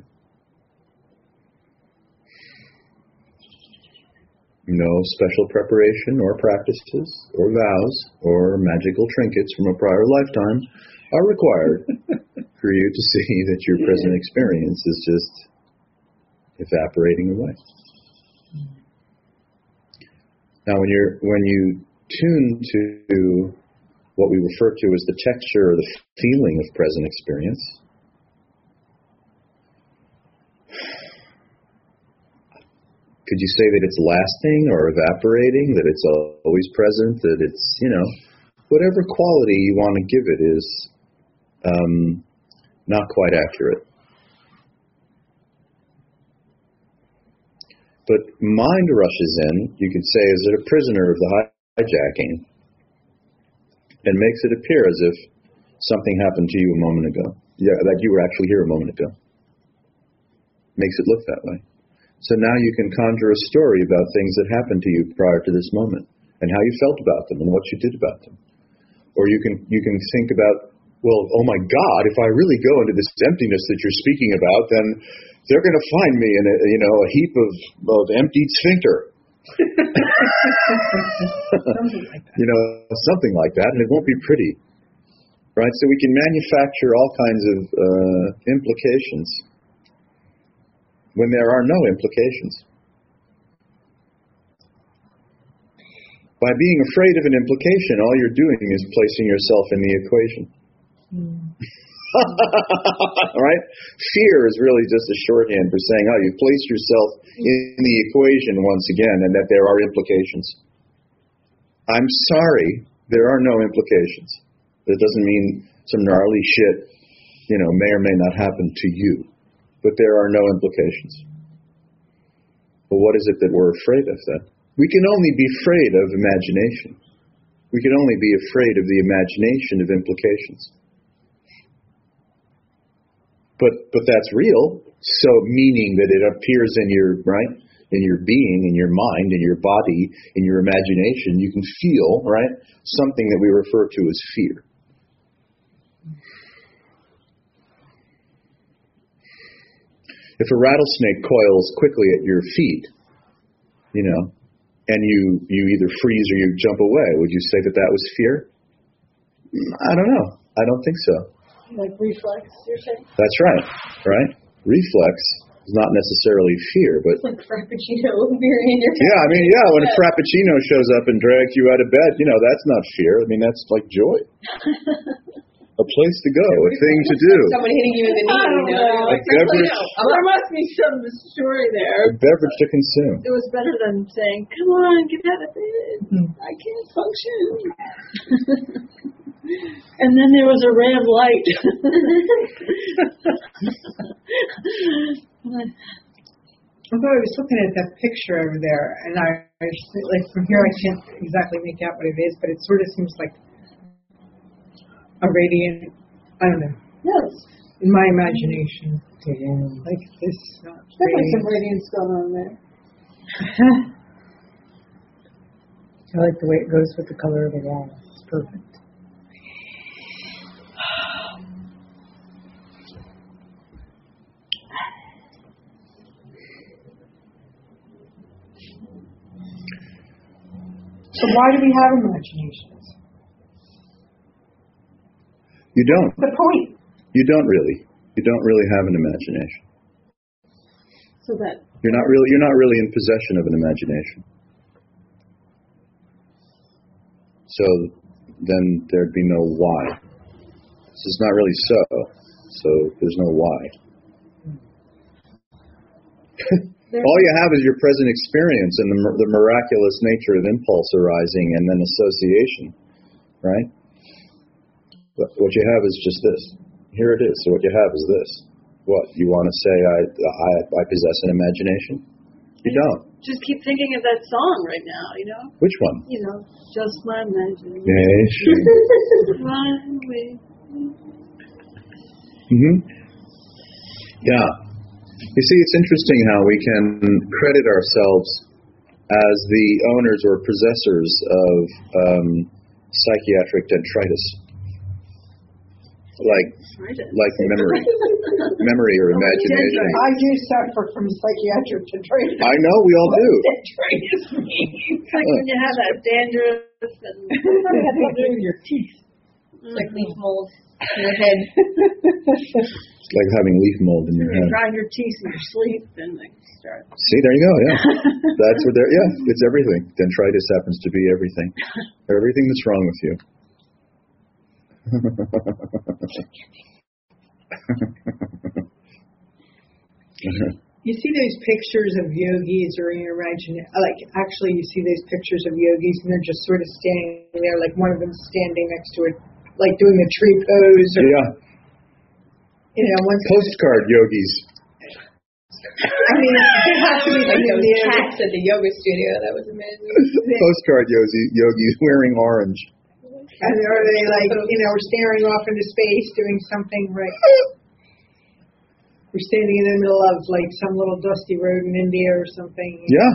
C: No special preparation or practices or vows or magical trinkets from a prior lifetime are required for you to see that your present experience is just evaporating away. Now, when you're when you tune to what we refer to as the texture or the feeling of present experience, could you say that it's lasting or evaporating, that it's always present, that it's, you know, whatever quality you want to give it is um, not quite accurate. But mind rushes in, you could say, is it a prisoner of the hijacking, and makes it appear as if something happened to you a moment ago, yeah, that you were actually here a moment ago. Makes it look that way. So now you can conjure a story about things that happened to you prior to this moment, and how you felt about them, and what you did about them. Or you can you can think about, well, oh my God, if I really go into this emptiness that you're speaking about, then they're going to find me in a, you know, a heap of, of emptied sphincter.
D: Something like that.
C: You know, something like that, and it won't be pretty. Right? So we can manufacture all kinds of uh, implications when there are no implications. By being afraid of an implication, all you're doing is placing yourself in the equation. Mm. Right? Fear is really just a shorthand for saying, oh, you've placed yourself in the equation once again, and that there are implications. I'm sorry, there are no implications. That doesn't mean some gnarly shit, you know, may or may not happen to you. But there are no implications. But what is it that we're afraid of then? We can only be afraid of imagination. We can only be afraid of the imagination of implications. But but that's real. So meaning that it appears in your, right, in your being, in your mind, in your body, in your imagination, you can feel, right, something that we refer to as fear. If a rattlesnake coils quickly at your feet, you know, and you, you either freeze or you jump away, would you say that that was fear? I don't know. I don't think so.
A: Like reflex, you're saying?
C: That's right, right? Reflex is not necessarily fear, but...
B: It's like Frappuccino beer in your
C: Yeah, I mean, yeah, when a Frappuccino shows up and drags you out of bed, you know, that's not fear. I mean, that's like joy. A place to go, a thing to do.
B: Someone hitting you in the knee, you know.
C: A beverage,
A: There must be some story there.
C: a beverage to consume.
A: It was better than saying, come on, get out of bed. I can't function. And then there was a ray of light.
E: Although I was looking at that picture over there, and I, I just, like from here I can't exactly make out what it is, but it sort of seems like a radiant, I don't know.
A: Yes.
E: In my imagination. Like this. Uh,
A: Definitely some radiance going on there.
D: I like the way it goes with the color of the wall. It's perfect.
E: So why do we have imaginations?
C: You don't.
E: The point.
C: You don't really. You don't really have an imagination.
A: So that
C: You're not really. You're not really in possession of an imagination. So then there'd be no why. This is not really so. So there's no why. All you have is your present experience and the, the miraculous nature of impulse arising and then association, right? But what you have is just this. Here it is. So what you have is this. What? You want to say I, I, I possess an imagination? You don't.
A: just keep thinking of that song right now, you know?
C: Which one?
A: You know, just my imagination.
C: Yes.
A: Run away.
C: Mm-hmm. Yeah. You see, it's interesting how we can credit ourselves as the owners or possessors of um, psychiatric detritus, like like memory, memory or imagination.
E: I do suffer from psychiatric detritus.
C: I know, we all do.
E: Detritus means
A: It's like when you have that dandruff and
D: in your teeth.
B: It's like leaf mold in your head.
C: It's like having leaf mold in your
A: you
C: head.
A: grind your teeth in your sleep and they start.
C: See, there you go. Yeah, that's what they're. Yeah, it's everything. Detritus happens to be everything. Everything that's wrong with you.
E: You see those pictures of yogis, or you imagine, like, actually you see those pictures of yogis and they're just sort of standing there, like one of them standing next to it, like doing the tree pose. Or,
C: Yeah.
E: You know, once
C: Postcard yogis.
E: I mean, it has to be
B: Like
E: like in
B: those
E: there.
B: cats at the yoga studio. That was amazing.
C: Postcard yogi, yogis wearing orange.
E: And are they like, you know, staring off into space doing something, right? We're standing in the middle of like some little dusty road in India or something.
C: Yeah,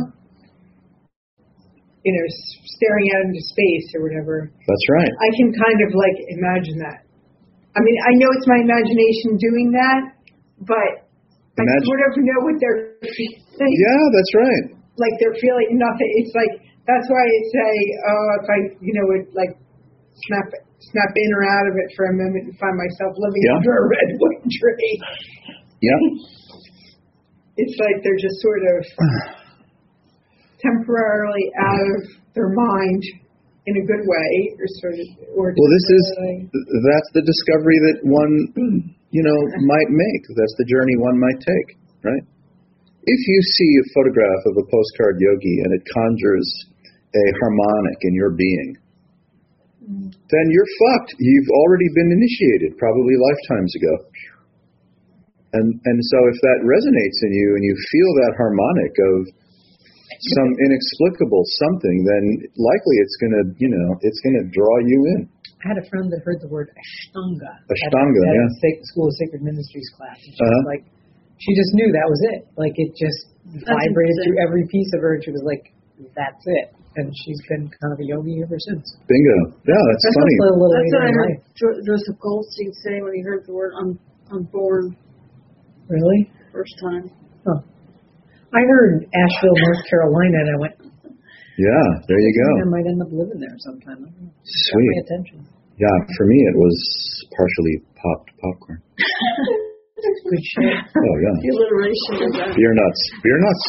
E: You know, s- staring out into space or whatever.
C: that's right.
E: I can kind of like imagine that. I mean, I know it's my imagination doing that, but I
C: Imagine-
E: sort of know what they're feeling.
C: Yeah, that's right.
E: Like they're feeling nothing. It's like, that's why I say, oh, if I, you know, would like snap snap in or out of it for a moment and find myself living
C: Yeah.
E: under a redwood tree.
C: Yeah.
E: It's like they're just sort of temporarily out of their mind in a good way, or sort of, or
C: Well, this is
E: temporarily-
C: that's the discovery that one, you know, might make. That's the journey one might take, right? If you see a photograph of a postcard yogi and it conjures a harmonic in your being, then you're fucked. You've already been initiated, probably lifetimes ago. And and so if that resonates in you and you feel that harmonic of some inexplicable something, then likely it's gonna, you know, it's gonna draw you in.
D: I had a friend that heard the word Ashtanga.
C: Ashtanga,
D: at a, at
C: yeah.
D: a Sac- School of Sacred Ministries class. And she
C: Uh-huh.
D: was like, she just knew that was it. Like it just vibrated through every piece of her. And she was like, that's it. And she's been kind of a yogi ever since.
C: Bingo. Yeah, that's,
D: That's
C: funny.
D: a little
A: That's
D: later
A: what I
D: in
A: heard
D: life.
A: Jo- Joseph Goldstein say when he heard the word un- unborn
D: Really?
A: first time.
D: Huh. I heard Asheville, North Carolina, and I went,
C: Yeah, there you
D: I think I
C: go.
D: might end up living there sometime. I don't know. Got my
C: Sweet.
D: attention.
C: Yeah, for me it was partially popped popcorn.
D: Good shit.
C: Oh yeah.
A: The alliteration of that.
C: Beer nuts. Beer nuts.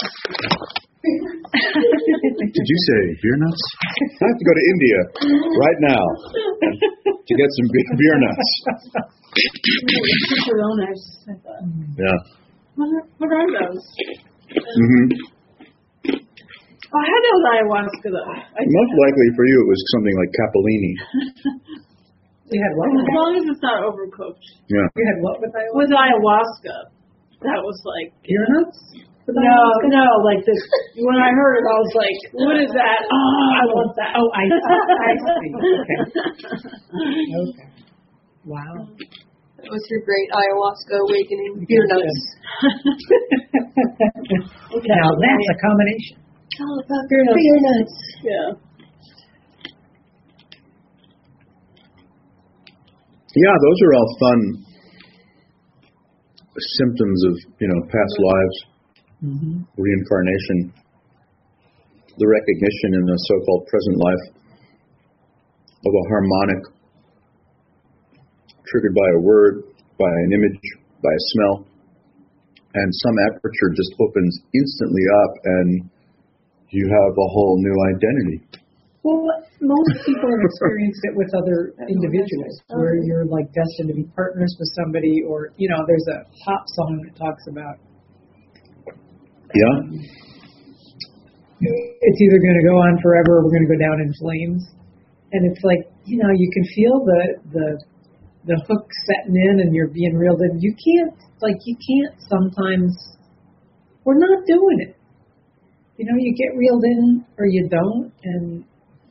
C: Did you say beer nuts? I have to go to India right now to get some be- beer nuts.
A: Coronas, I thought.
C: Yeah.
A: What are, what are those?
C: hmm
A: Oh, I had those ayahuasca though. I
C: Most likely for you it was something like capellini.
D: You had what?
A: As long as it's not overcooked.
C: Yeah.
D: You had what with
A: With
D: ayahuasca?
A: ayahuasca, that was like
D: Beer nuts?
A: no, no, like this. When I heard it, I was like, "What is that? Oh, I want that."
D: Oh, I, I see. Okay. Okay. Wow.
B: That was your great ayahuasca awakening. Beer nuts.
D: Now that's a combination.
B: All about beer nuts. Beer nuts.
A: Yeah.
C: Yeah, those are all fun symptoms of, you know, past lives,
D: Mm-hmm.
C: reincarnation. the recognition in the so-called present life of a harmonic triggered by a word, by an image, by a smell, and some aperture just opens instantly up and you have a whole new identity.
D: Well, most people have experienced it with other individuals, where you're like destined to be partners with somebody, or, you know, there's a pop song that talks about
C: Yeah?
D: it's either going to go on forever or we're going to go down in flames. And it's like, you know, you can feel the, the, the hook setting in and you're being reeled in. You can't, like, you can't sometimes, we're not doing it. You know, you get reeled in or you don't, and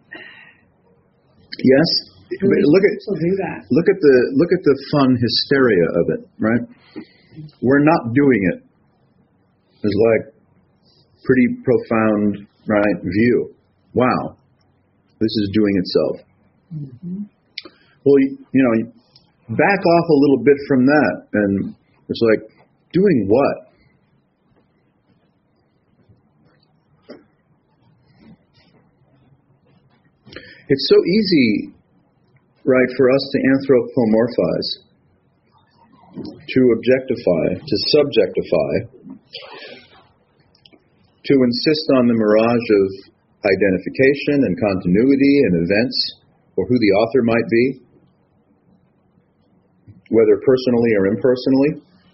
C: Yes.
D: really
C: Look at
D: will do that.
C: look at the look at the fun hysteria of it, right? We're not doing it. It's like pretty profound, right, view. Wow. This is doing itself.
D: Mm-hmm.
C: Well, you, you know, back off a little bit from that, and it's like, doing what? It's so easy, right, for us to anthropomorphize, to objectify, to subjectify, to insist on the mirage of identification and continuity and events, or who the author might be, whether personally or impersonally.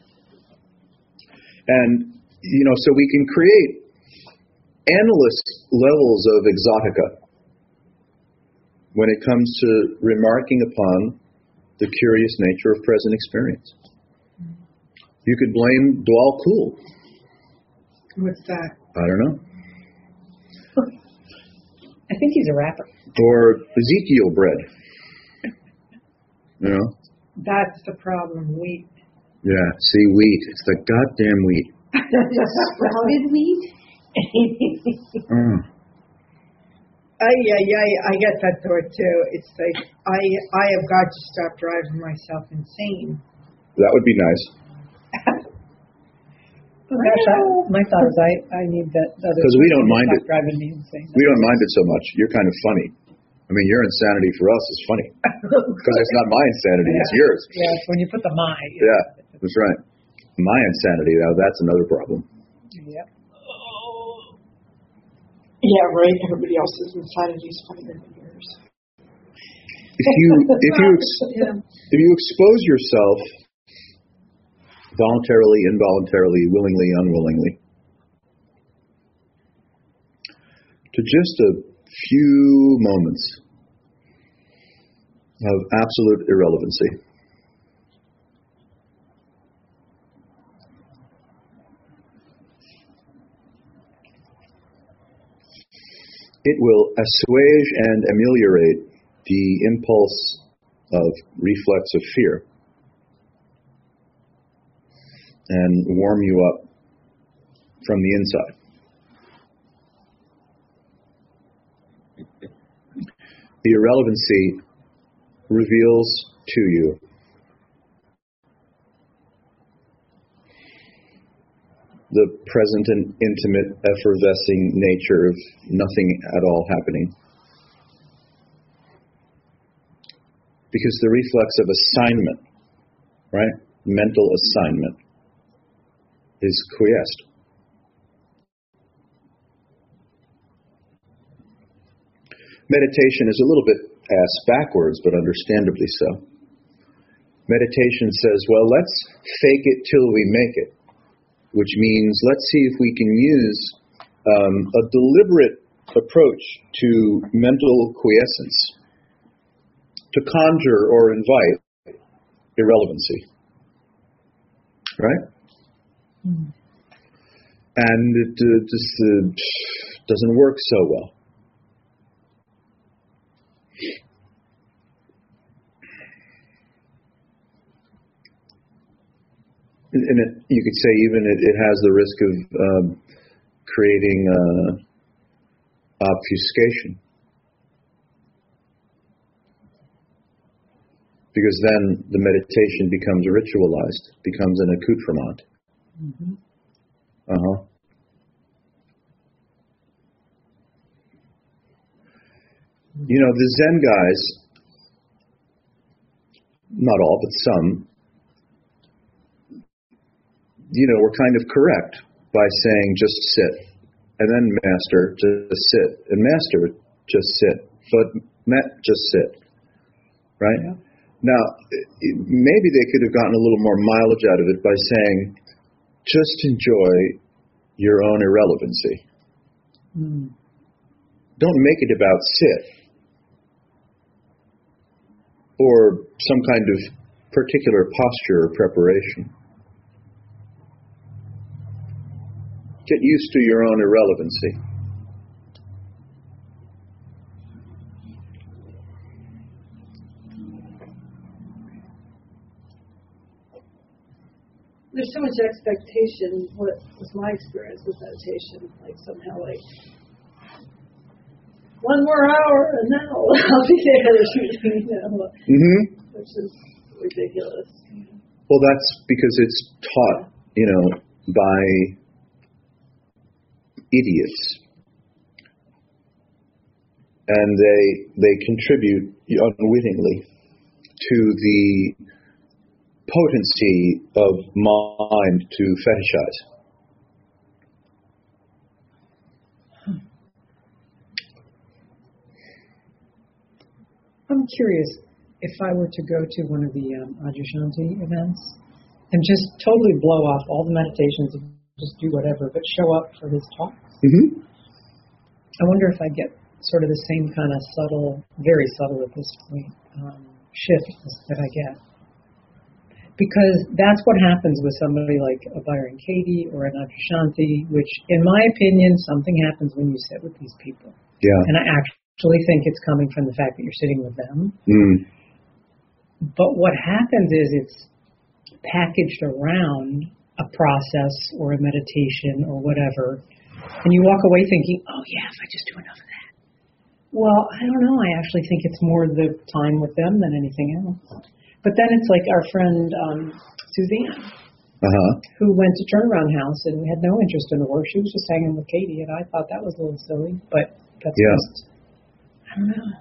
C: And, you know, so we can create endless levels of exotica when it comes to remarking upon the curious nature of present experience. You could blame Dwal Kul.
E: What's that?
C: I don't know.
D: I think he's a rapper.
C: Or Ezekiel bread. You know?
E: That's the problem. Wheat.
C: Yeah, see, wheat. It's the goddamn wheat.
B: Sprouted wheat?
C: Mm.
E: I, yeah, yeah, I get that thought too. It's like I, I have got to stop driving myself insane.
C: That would be nice.
D: Oh, gosh, I, my thought is I, I need that other.
C: Because we don't mind
D: stop
C: it.
D: driving me insane.
C: We don't mind it so much. You're kind of funny. I mean, your insanity for us is funny. Because it's not my insanity, it's yours.
D: Yeah, it's when you put the my.
C: Yeah, that's right. My insanity, though, that's another problem.
D: Yep.
E: Yeah, right. Everybody else's insanity is funnier than yours.
C: If you if you ex-
D: Yeah.
C: if you expose yourself voluntarily, involuntarily, willingly, unwillingly, to just a few moments of absolute irrelevancy, it will assuage and ameliorate the impulse of reflex of fear and warm you up from the inside. The irrelevancy reveals to you the present and intimate, effervescing nature of nothing at all happening. Because the reflex of assignment, right, mental assignment, is quiesced. Meditation is a little bit ass backwards, but understandably so. Meditation says, well, let's fake it till we make it, which means let's see if we can use um, a deliberate approach to mental quiescence to conjure or invite irrelevancy. Right? Mm. And it uh, just uh, doesn't work so well. And it, you could say even it, it has the risk of um, creating uh, obfuscation. Because then the meditation becomes ritualized, becomes an accoutrement. Mm-hmm. Uh-huh. You know, the Zen guys, not all, but some, you know, were kind of correct by saying just sit, and then master, just sit, and master, just sit, but ma- just sit, right? Yeah. Now, maybe they could have gotten a little more mileage out of it by saying, just enjoy your own irrelevancy. Mm. Don't make it about sit or some kind of particular posture or preparation. Get used to your own irrelevancy.
A: There's so much expectation. What was my experience with meditation? Like somehow, like one more hour, and now I'll be there. You know,
C: mm-hmm.
A: Which is ridiculous.
C: Well, that's because it's taught, you know, by idiots, and they they contribute unwittingly to the potency of mind to fetishize.
D: I'm curious, if I were to go to one of the um, Adyashanti events and just totally blow off all the meditations and just do whatever, but show up for his talks,
C: mm-hmm.
D: I wonder if I get sort of the same kind of subtle, very subtle at this point, um, shift that I get. Because that's what happens with somebody like a Byron Katie or an Adyashanti, which, in my opinion, something happens when you sit with these people.
C: Yeah.
D: And I actually think it's coming from the fact that you're sitting with them.
C: Mm.
D: But what happens is it's packaged around a process or a meditation or whatever, and you walk away thinking, oh yeah, if I just do enough of that. Well, I don't know. I actually think it's more the time with them than anything else. But then it's like our friend um, Suzanne,
C: uh-huh.
D: who went to Turnaround House and had no interest in the work. She was just hanging with Katie, and I thought that was a little silly. But that's
C: yeah.
D: just, I don't know.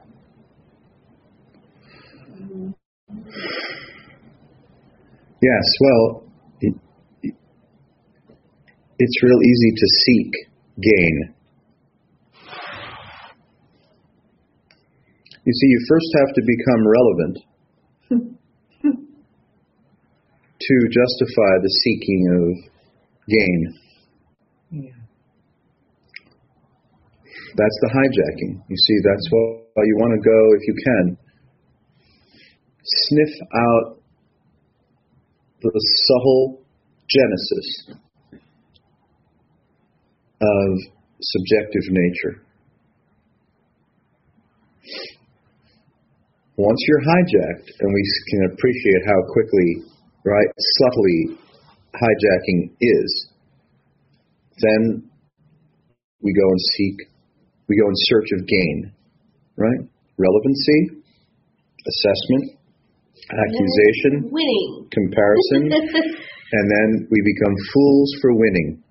C: Yes, well, it, it, it's real easy to seek gain. You see, you first have to become relevant to justify the seeking of gain.
D: Yeah.
C: That's the hijacking. You see, that's why you want to go, if you can, sniff out the subtle genesis of subjective nature. Once you're hijacked, and we can appreciate how quickly, right, subtly hijacking is, then we go and seek, we go in search of gain, right? Relevancy, assessment, accusation,
B: winning,
C: comparison, and then we become fools for winning.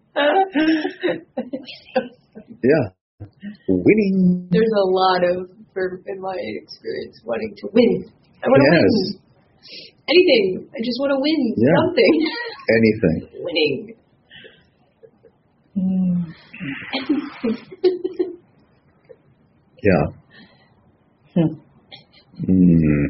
C: Yeah, winning.
B: There's a lot of, in my experience, wanting to win. I want to
C: yes.
B: win. Anything. I just want to win
C: yeah.
B: something.
C: Anything.
B: Winning.
D: Mm.
C: Yeah.
D: Hmm.
C: Mm.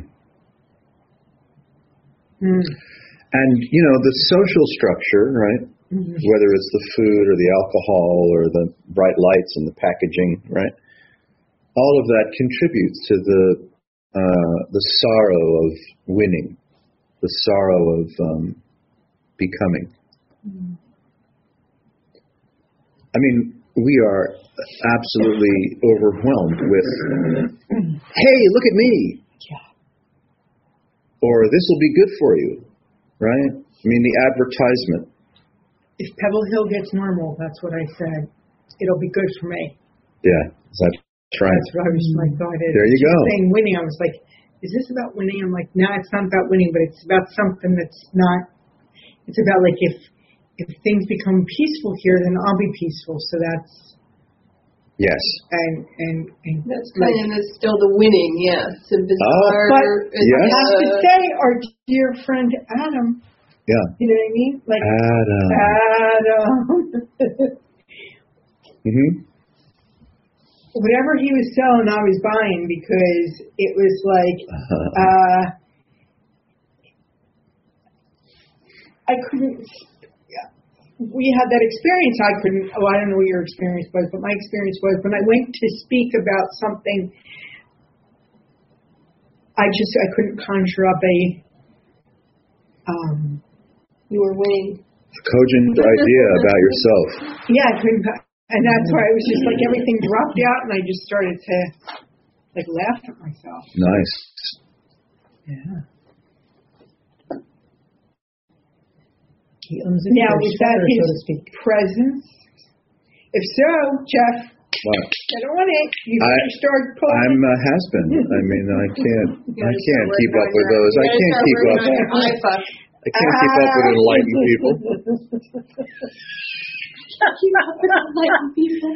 E: Mm.
C: And, you know, the social structure, right, mm-hmm. whether it's the food or the alcohol or the bright lights and the packaging, right, all of that contributes to the uh, the sorrow of winning, the sorrow of um, becoming. Mm. I mean, we are absolutely overwhelmed with, hey, look at me.
D: Yeah.
C: Or this will be good for you, right? I mean, the advertisement.
E: If Pebble Hill gets normal, that's what I said. It'll be good for me.
C: Yeah, that's right.
E: That's what I was like, God, it,
C: there you
E: just
C: go.
E: saying winning, I was like, is this about winning? I'm like, no, it's not about winning, but it's about something that's not. It's about like if if things become peaceful here, then I'll be peaceful. So that's
C: Yes.
E: And and, and
B: That's
E: like,
B: kind of still the winning, yeah. It's a bizarre.
E: but
B: it's,
C: yes.
E: I have to
B: uh,
E: say, our dear friend Adam.
C: Yeah.
E: You know what I mean? Like
C: Adam.
E: Adam.
C: Mhm.
E: Whatever he was selling, I was buying because it was like.
C: Uh-huh.
E: uh I couldn't. We had that experience. I couldn't. Oh, I don't know what your experience was, but my experience was when I went to speak about something. I just I couldn't conjure up a. Um,
B: you were winning.
C: Cogent idea about yourself.
E: yeah, I couldn't, and that's why it was just like everything dropped out, and I just started to like laugh at myself.
C: Nice.
D: Yeah. He owns it
E: Now,
D: for
E: was
D: his
E: that
D: shoulder,
E: his
D: so to speak.
E: presence? If so, Jeff,
C: What?
E: I don't want it. You
C: I-
E: better start pulling.
C: I'm a has-been. I mean, I can't.
B: You
C: I
B: gotta
C: can't
B: start
C: keep
B: working
C: up
B: on
C: with
B: your-
C: those. I
B: you gotta
C: can't
B: start
C: keep
B: working
C: up.
B: on your iPhone.
C: I can't keep up with enlightened people.
B: Keep up with enlightened people.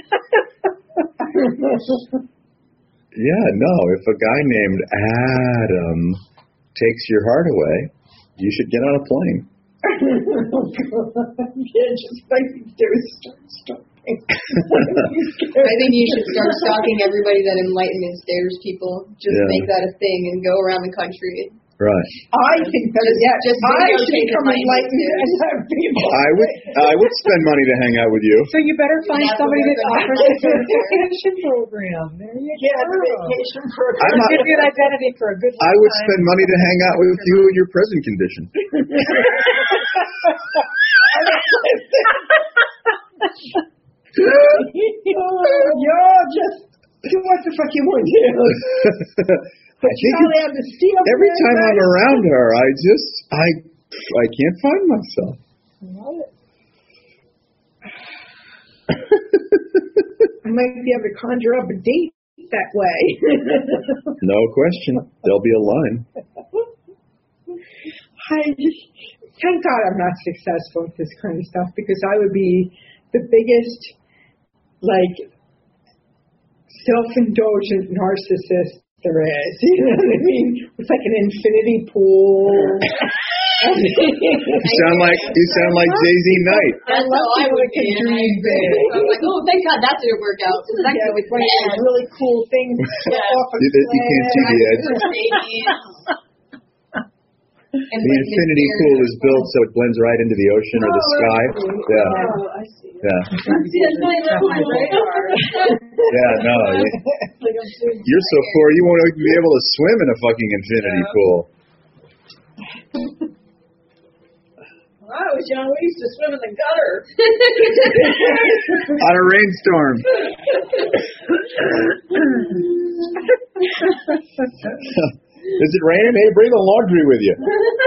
C: Yeah, no. If a guy named Adam takes your heart away, you should get on a plane.
E: yeah, just like there's stop.
B: I think you should start stalking everybody that enlightenment stares people. Just
C: Yeah.
B: make that a thing and go around the country.
C: Right.
E: I think that
B: Just-
E: yeah,
B: just
E: I should
B: videotape
E: become
B: enlightenment
E: enlightened and have people.
C: I would. I would spend money to hang out with you.
D: So you better find
B: have to
D: somebody
B: work
D: that
B: on
D: offers
B: that.
D: a certification program. There you
E: Yeah, the
D: go.
E: vacation program.
C: I'm not-
D: Give you an identity for a good
C: I would
D: time.
C: spend money to hang out with you in your present condition.
E: You're just do what the fuck you want to do.
C: I
E: But you
C: think
E: only
C: it's-
E: have to steal
C: every
E: from
C: time I'm
E: everybody.
C: around her, I just I I can't find myself.
E: I might be able to conjure up a date that way.
C: No question. There'll be a line.
E: I just, thank God I'm not successful with this kind of stuff because I would be the biggest, like, self-indulgent narcissist there is. You know what I mean? It's like an infinity pool.
C: You sound like you sound like Jay-Z Knight.
B: That's how I would be. And I agree. So I'm like, oh, thank God that didn't work out. So that
E: Yeah,
B: could
E: with like those really cool things
B: Yeah.
E: off of
C: You, you can't see the edge.
B: And
C: The infinity pool is built so it blends right into the ocean or the sky. Yeah,
A: Oh, I see.
C: yeah,
A: That's my radar.
C: yeah. No, you,
A: Like I'm doing
C: you're so poor you won't even be able to swim in a fucking infinity pool.
A: When I was young, we used to swim in the gutter.
C: On a rainstorm. Is it raining? Hey, bring the laundry with you.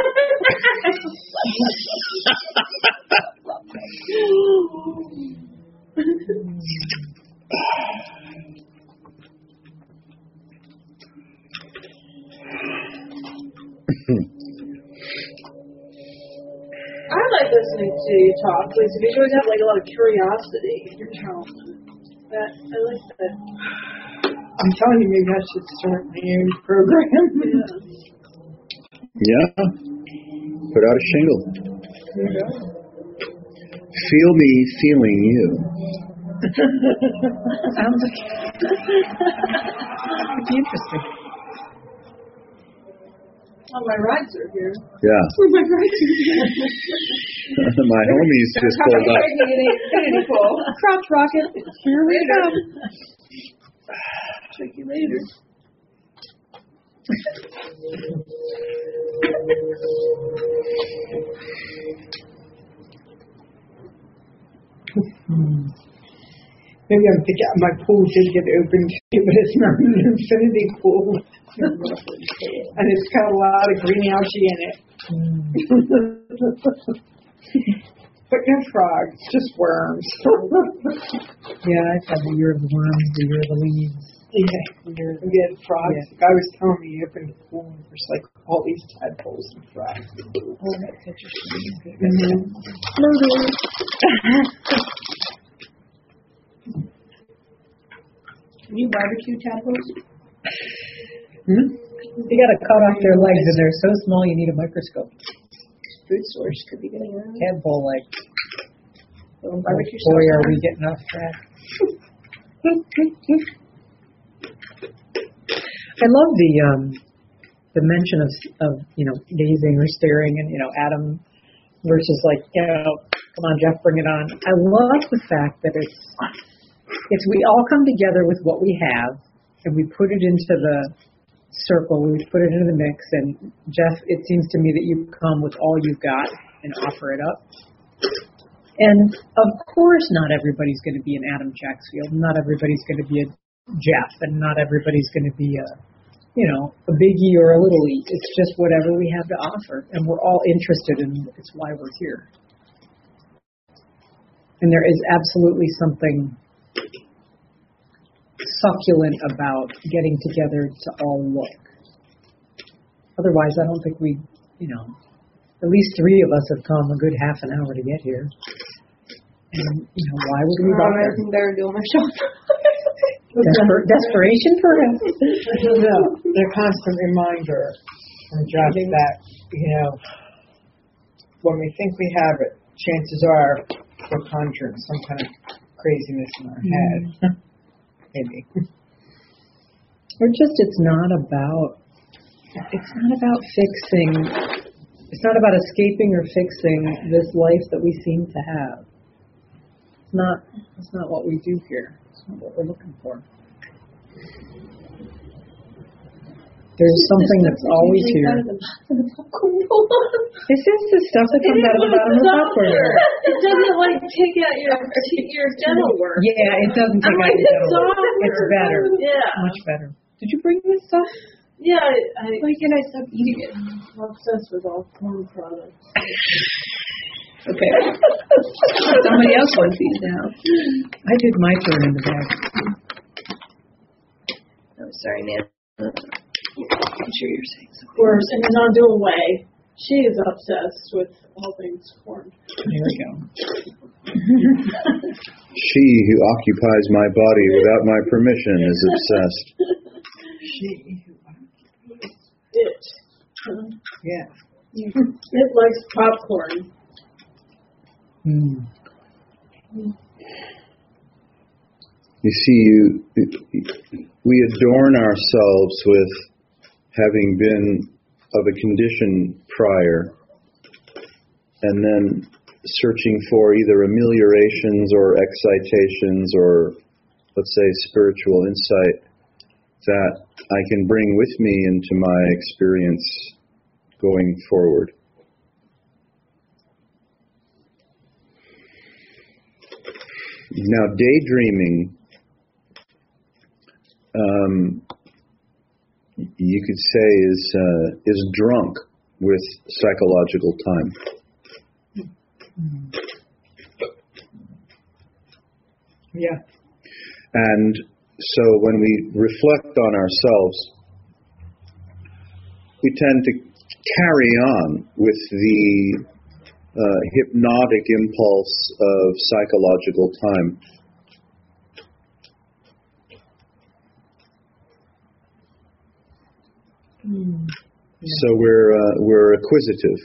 A: I like listening to you talk, Lisa, because you always have like a lot of curiosity in your tone. That I like that.
E: I'm telling you, maybe I should start my own program.
C: Yeah. Put out a shingle. Feel me feeling you.
D: Sounds like it'd be interesting.
A: Oh, my rides are here.
C: Yeah.
A: My rides are here.
C: My homies just pulled up.
A: Infinity pool.
D: Crotch rocket. Here we go.
A: Check you later.
E: Maybe I'm thinking my pool did get opened too, but it's not an infinity pool. And it's got a lot of green algae in it. But no frogs, just worms.
D: Yeah, I've had the year of the worms, the year of the leaves.
E: Yeah, we had frogs.
D: Yeah.
E: The guy was telling me he opened the pool and there's like all these tadpoles and frogs.
D: Oh, that's interesting.
E: Mm-hmm.
B: Can you barbecue tadpoles?
E: Hmm?
D: You got to cut off their legs, and they're so small you need a microscope.
B: Food source could be getting around.
D: Tadpole leg.
B: Little barbecue
D: Boy,
B: sauce.
D: are we getting off track. I love the um, the mention of of you know gazing or staring, and you know Adam versus like you know come on Jeff, bring it on. I love the fact that it's it's we all come together with what we have, and we put it into the circle. We put it into the mix, and Jeff, it seems to me that you come with all you've got and offer it up. And of course, not everybody's going to be an Adam Jacksfield. Not everybody's going to be a Jeff, and not everybody's going to be a, you know, a Biggie or a Little E. It's just whatever we have to offer, and we're all interested in. It's why we're here. And there is absolutely something succulent about getting together to all look. Otherwise, I don't think we, you know, at least three of us have come a good half an hour to get here. And, you know, why would we bother?
B: I'm better doing my shop.
D: Desper- desperation, perhaps?
E: No, the constant reminder from Jeff that, you know, when we think we have it, chances are we're conjuring some kind of craziness in our head. Mm. Maybe.
D: Or just it's not about, it's not about fixing, it's not about escaping or fixing this life that we seem to have. It's not, it's not what we do here. It's not what we're looking for. There's something that's always here. This is the stuff that comes out of the bottom of the popcorn.
A: It doesn't like take out your your dental work.
D: Yeah, it doesn't take out your dental work. It's better.
A: Yeah.
D: Much better. Did you bring this stuff?
A: Yeah, I, I
B: Why can't I stop eating it?
A: I'm obsessed with all corn products.
B: Okay. Somebody else wants these now.
D: I did my turn in the bag.
B: Oh, sorry, man. I'm sure you're saying something.
A: Of course, in an undual way, she is obsessed with all things corn.
D: There we go.
C: She who occupies my body without my permission is obsessed.
E: She.
A: It.
E: Yeah.
A: It likes popcorn.
D: Mm.
C: You see, you, we adorn ourselves with having been of a condition prior, and then searching for either ameliorations or excitations or, let's say, spiritual insight that I can bring with me into my experience going forward. Now, daydreaming, um, you could say, is uh, is drunk with psychological time.
E: Yeah.
C: And so when we reflect on ourselves, we tend to carry on with the uh, hypnotic impulse of psychological time.
D: Mm. Yeah.
C: So we're uh, we're acquisitive.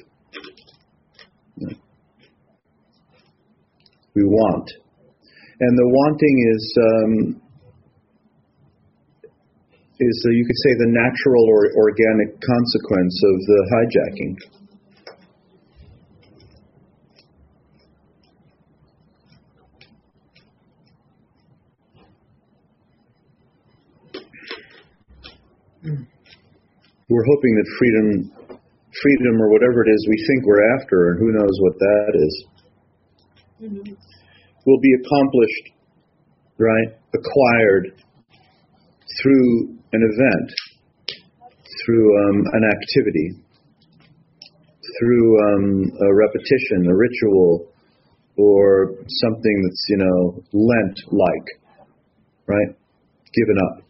C: We want, and the wanting is um, is uh, you could say the natural or organic consequence of the hijacking.
E: Mm.
C: We're hoping that freedom, freedom or whatever it is we think we're after, and who knows what that is, mm-hmm. will be accomplished, right, acquired through an event, through um, an activity, through um, a repetition, a ritual, or something that's, you know, Lent-like, right, given up.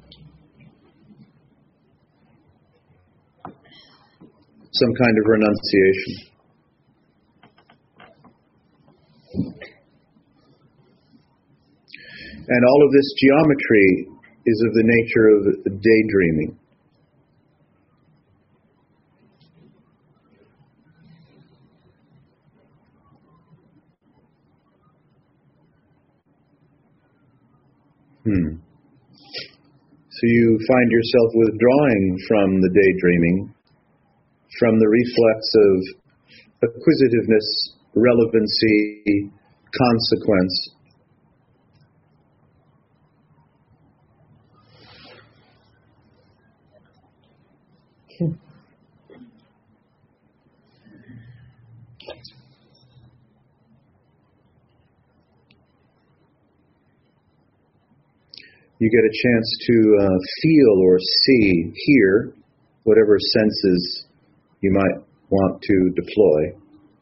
C: Some kind of renunciation. And all of this geometry is of the nature of daydreaming. Hmm. So you find yourself withdrawing from the daydreaming, from the reflex of acquisitiveness, relevancy, consequence. You get a chance to uh, feel or see, hear, whatever senses you might want to deploy.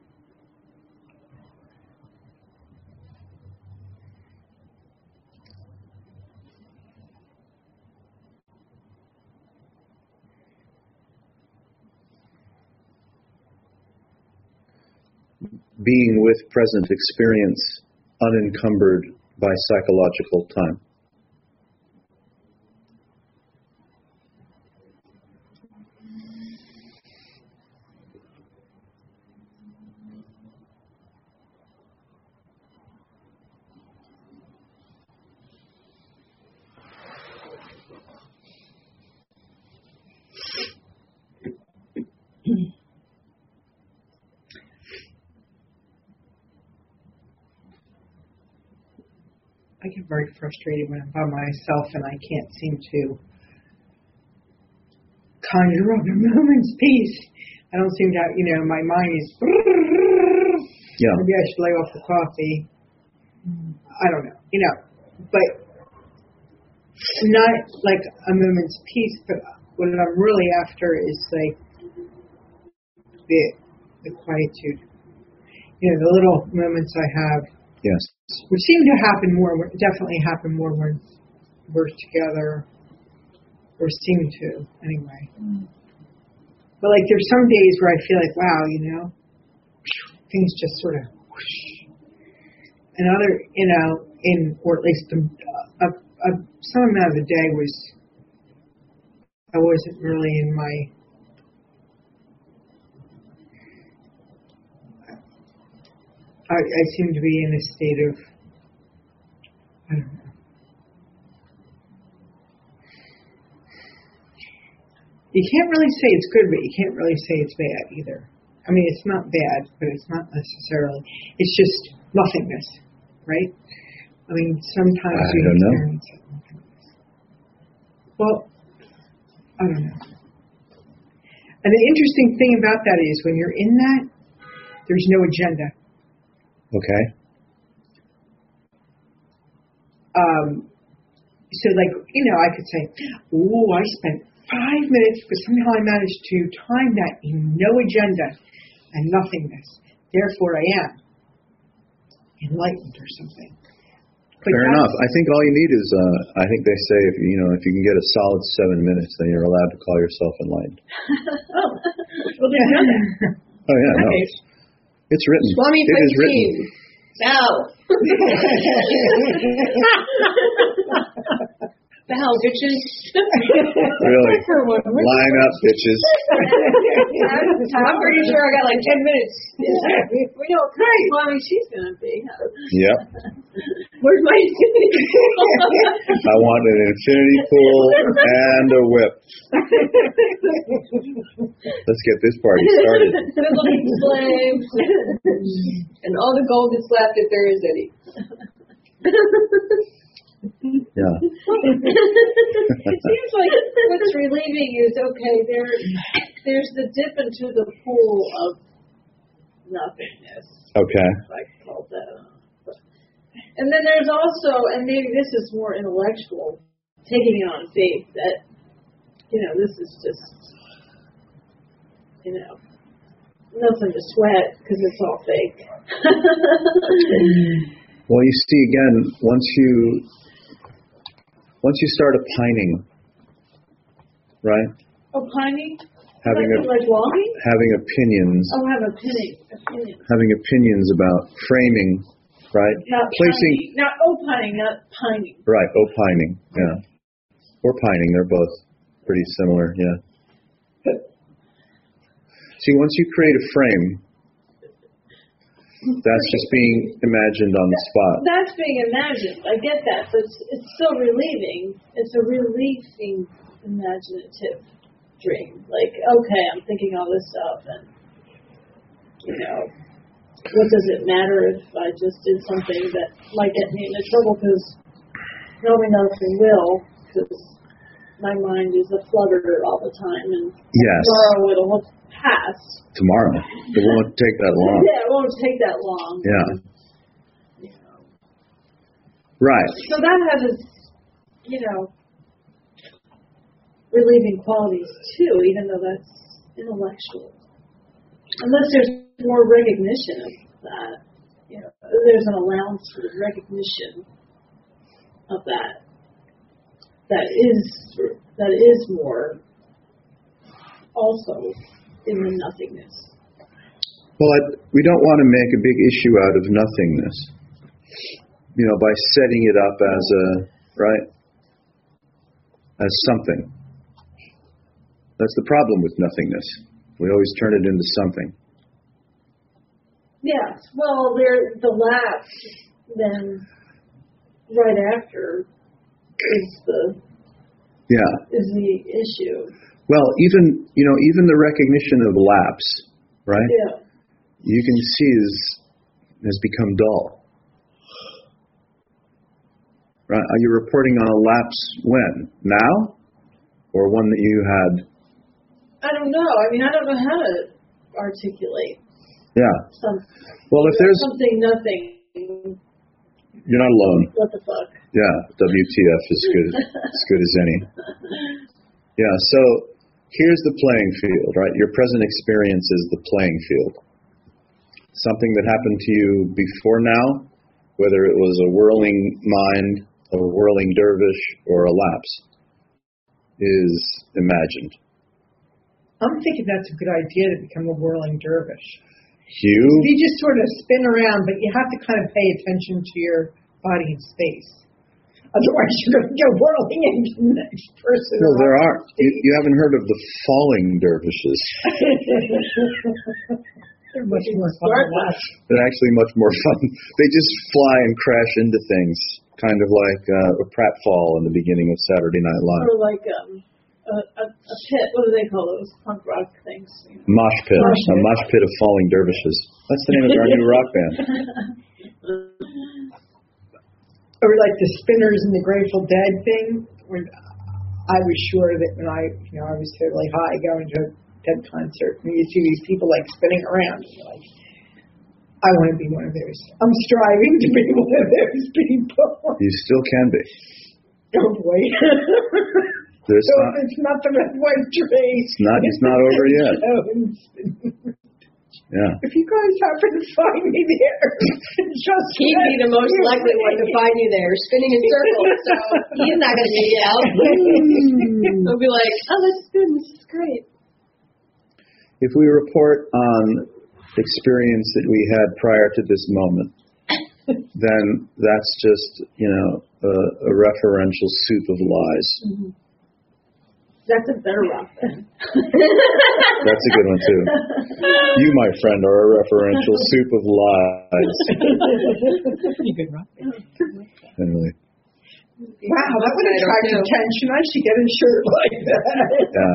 C: Being with present experience, unencumbered by psychological time.
E: I get very frustrated when I'm by myself and I can't seem to conjure up a moment's peace. I don't seem to, you know, my mind is,
C: Yeah.
E: maybe I should lay off the coffee. I don't know, you know, but not like a moment's peace, but what I'm really after is like the, the quietude. You know, the little moments I have.
C: Yes.
E: Which seem to happen more, definitely happen more when we're together, or seem to, anyway. Mm. But like there's some days where I feel like, wow, you know, things just sort of whoosh. And other, you know, in, or at least a, a, a, some amount of the day was, I wasn't really in my, I, I seem to be in a state of, I don't know. You can't really say it's good, but you can't really say it's bad either. I mean, it's not bad, but it's not necessarily. It's just nothingness, right? I mean, sometimes
C: I
E: you
C: don't know.
E: experience it nothingness. Well, I don't know. And the interesting thing about that is when you're in that, there's no agenda.
C: Okay.
E: Um, so like, you know, I could say, oh, I spent five minutes because somehow I managed to time that in no agenda and nothingness. Therefore I am enlightened or something. But
C: fair enough. I think all you need is, uh, I think they say, if you know, if you can get a solid seven minutes, then you're allowed to call yourself enlightened.
A: Oh, well, they know that.
C: Oh yeah, no. It's written.
B: Swami
C: It is written.
B: Now. The hell, bitches.
C: Really. Line up, bitches.
B: I'm pretty sure I got like ten minutes.
A: We know what kind of Swami she's going to be.
C: Yep.
A: Where's my infinity pool?
C: I want an infinity pool and a whip. Let's get this party started.
B: Sizzling flames. And all the gold that's left, if there is any.
C: Yeah.
A: It seems like what's relieving is, okay, there, there's the dip into the pool of nothingness.
C: Okay.
A: I call that. And then there's also, and maybe this is more intellectual, taking it on faith that, you know, this is just, you know, nothing to sweat because it's all fake.
C: Well, you see, again, once you once you start opining, right?
A: Opining?
C: Having
A: like,
C: a,
A: like longing?
C: having opinions.
A: Oh, have opinion. opinion.
C: Having opinions about framing, right?
A: Not
C: Placing.
A: pining. Not opining, not pining.
C: Right, opining. Yeah. or pining. They're both pretty similar, yeah. See, once you create a frame, that's just being imagined on the spot.
A: That's being imagined. I get that, but it's, it's still relieving. It's a relieving, imaginative dream. Like, okay, I'm thinking all this stuff, and, you know, what does it matter if I just did something that might get me into trouble, because nobody knows who will, because my mind is a flutter all the time, and
C: yes.
A: tomorrow it'll pass.
C: Tomorrow. It won't take that long.
A: Yeah, it won't take that long.
C: Yeah.
A: You know.
C: Right.
A: So that has its, you know, relieving qualities too, even though that's intellectual. Unless there's more recognition of that. You know, there's an allowance for the recognition of that. That is that is more also in the nothingness.
C: Well, I, we don't want to make a big issue out of nothingness, you know, by setting it up as a, right, as something. That's the problem with nothingness. We always turn it into something.
A: Yes, well, there the lapse then right after is the
C: yeah
A: is the issue.
C: Well, even you know even the recognition of lapse, right?
A: Yeah.
C: You can see is has become dull. Right? Are you reporting on a lapse when? Now, or one that you had?
A: I don't know. I mean, I don't know how to articulate.
C: Yeah.
A: Some.
C: Well, if there's
A: something, nothing.
C: You're not alone.
A: What the fuck?
C: Yeah, W T F is good, as good as any. Yeah, so here's the playing field, right? Your present experience is the playing field. Something that happened to you before now, whether it was a whirling mind, a whirling dervish, or a lapse, is imagined.
E: I'm thinking that's a good idea to become a whirling dervish.
C: You?
E: You just sort of spin around, but you have to kind of pay attention to your body and space. Otherwise, you're going to go whirling into the next person.
C: No, there are. You, you haven't heard of the falling dervishes.
D: They're much more fun to watch.
C: They're actually much more fun. They just fly and crash into things, kind of like uh, a pratfall in the beginning of Saturday Night Live.
A: Or like um, a, a, a pit. What do they call those punk rock things?
C: Mosh pit.
A: Mosh
C: A mosh pit of falling dervishes. That's the name of our new rock band.
E: Or like the Spinners and the Grateful Dead thing, when I was sure that when I, you know, I was totally high going to a Dead concert, and you see these people like spinning around, and you're like, I want to be one of those. I'm striving to be one of those people.
C: You still can be.
E: Oh boy.
C: There's
E: so
C: not,
E: it's not the red white trace.
C: It's not. It's not over yet. Yeah.
E: If you guys happen to find me there, just
B: he'd be the most likely one to find you there, spinning in circles. So he's not going to get you out. He'll be like, "Oh, this is good. This is great."
C: If we report on experience that we had prior to this moment, then that's just you know a, a referential soup of lies.
A: Mm-hmm. That's a better rock band.
C: That's a good one too. You, my friend, are a referential soup of lies.
D: That's a pretty good rock band.
C: Anyway.
E: Wow, that would attract attention. I should get a shirt like that.
C: Yeah.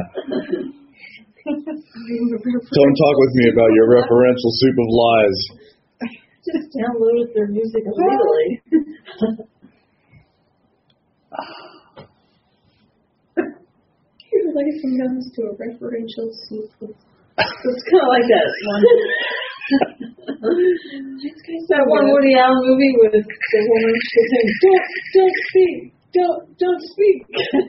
C: Don't talk with me about your referential soup of lies.
A: Just downloaded their music illegally.
B: Your life comes to a referential soup.
A: It's kind of like that one. That one Woody Allen movie with the woman was saying, "Don't, don't speak, don't, don't speak."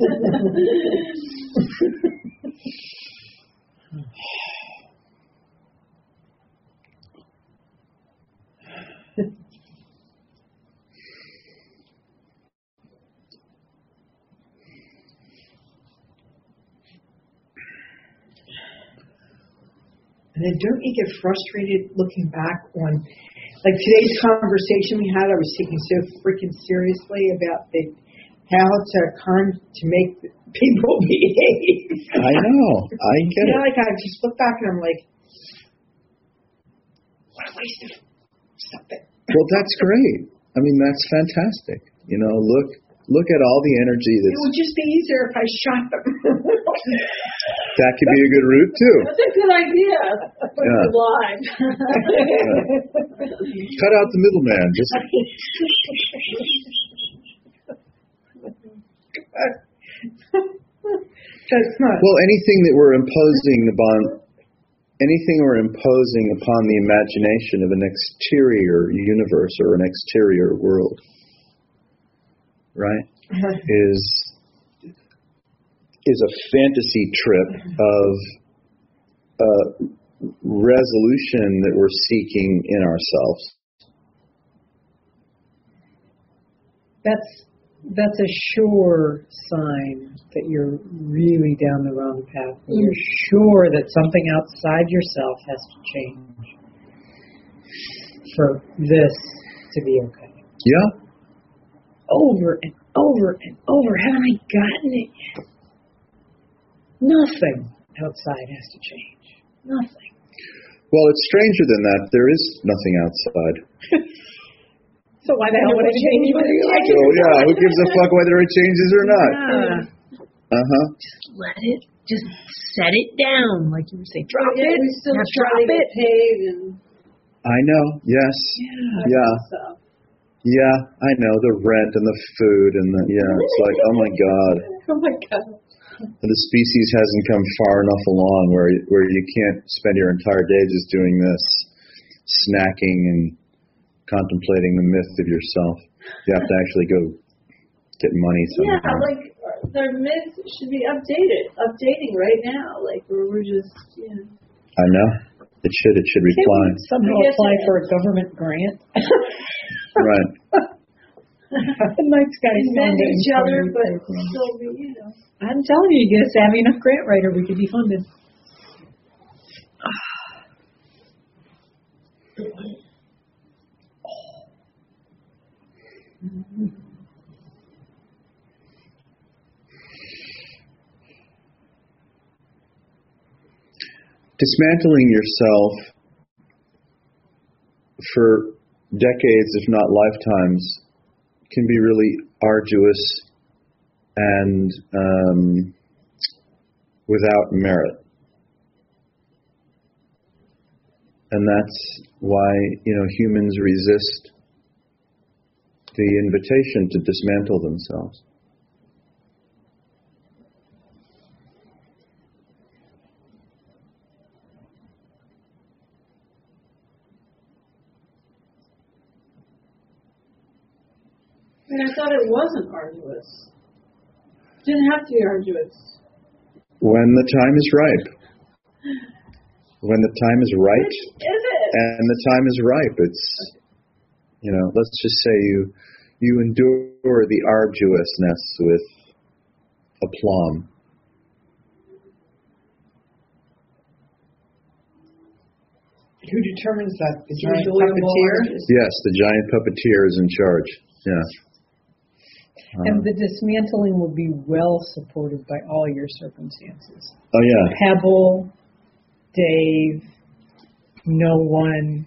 E: And then don't you get frustrated looking back on, like today's conversation we had, I was taking so freaking seriously about the how to con to make people behave.
C: I know. I get
E: You know,
C: it.
E: like I just look back and I'm like, what a waste of something.
C: Well, that's great. I mean, that's fantastic. You know, look look at all the energy
E: It
C: that's.
E: would just be easier if I shot them.
C: That could be a good route too.
A: That's a good idea. Put
C: Yeah.
A: the line.
C: Cut out the middleman. Just
E: That's not.
C: well, anything that we're imposing upon, anything we're imposing upon the imagination of an exterior universe or an exterior world, right? Is is a fantasy trip of a resolution that we're seeking in ourselves.
D: That's that's a sure sign that you're really down the wrong path. When you're sure that something outside yourself has to change for this to be okay.
C: Yeah.
D: Over and over and over. Haven't I gotten it yet? Nothing outside has to change. Nothing.
C: Well, it's stranger than that. There is nothing outside.
D: So why the hell would it change whether you like
C: So
D: it or
C: yeah,
D: not?
C: who gives a fuck whether it changes or not?
D: Yeah.
C: Uh huh.
D: Just let it, just set it down, like you were saying. Drop
A: Yeah,
D: it.
A: we still
D: Now
A: try
D: drop
A: to get
D: it.
A: paid and
C: I know. Yes.
D: Yeah.
C: Yeah.
A: stuff.
C: Yeah. I know the rent and the food and the yeah. It's like oh my god,
A: Oh my god.
C: the species hasn't come far enough along where where you can't spend your entire day just doing this, snacking and contemplating the myth of yourself. You have to actually go get money
A: Yeah,
C: somewhere.
A: like uh, their myths should be updated, updating right now. Like where we're just, you know.
C: I know. It should. It should
D: Can't
C: reply.
D: we somehow
A: I guess
D: apply
A: it-
D: for a government grant?
C: Right.
D: The night sky
A: Invent
D: found it
A: each
D: in
A: other,
D: Cambridge
A: but
D: program.
A: still be, you know.
D: I'm telling you, you get a savvy enough grant writer, we could be funded.
C: Dismantling yourself for decades, if not lifetimes, can be really arduous and um, without merit. And that's why, you know, humans resist the invitation to dismantle themselves.
A: And I thought it wasn't arduous. Didn't have to be arduous.
C: When the time is ripe. When the time is right,
A: Is it?
C: and the time is ripe, it's, you know, let's just say you you endure the arduousness with aplomb.
E: Who determines that? The giant
A: Enjoyable
E: puppeteer?
A: arduous.
C: Yes, the giant puppeteer is in charge. Yeah.
D: And
C: Uh,
D: the dismantling will be well supported by all your circumstances.
C: oh yeah.
D: Pebble, Dave, no one.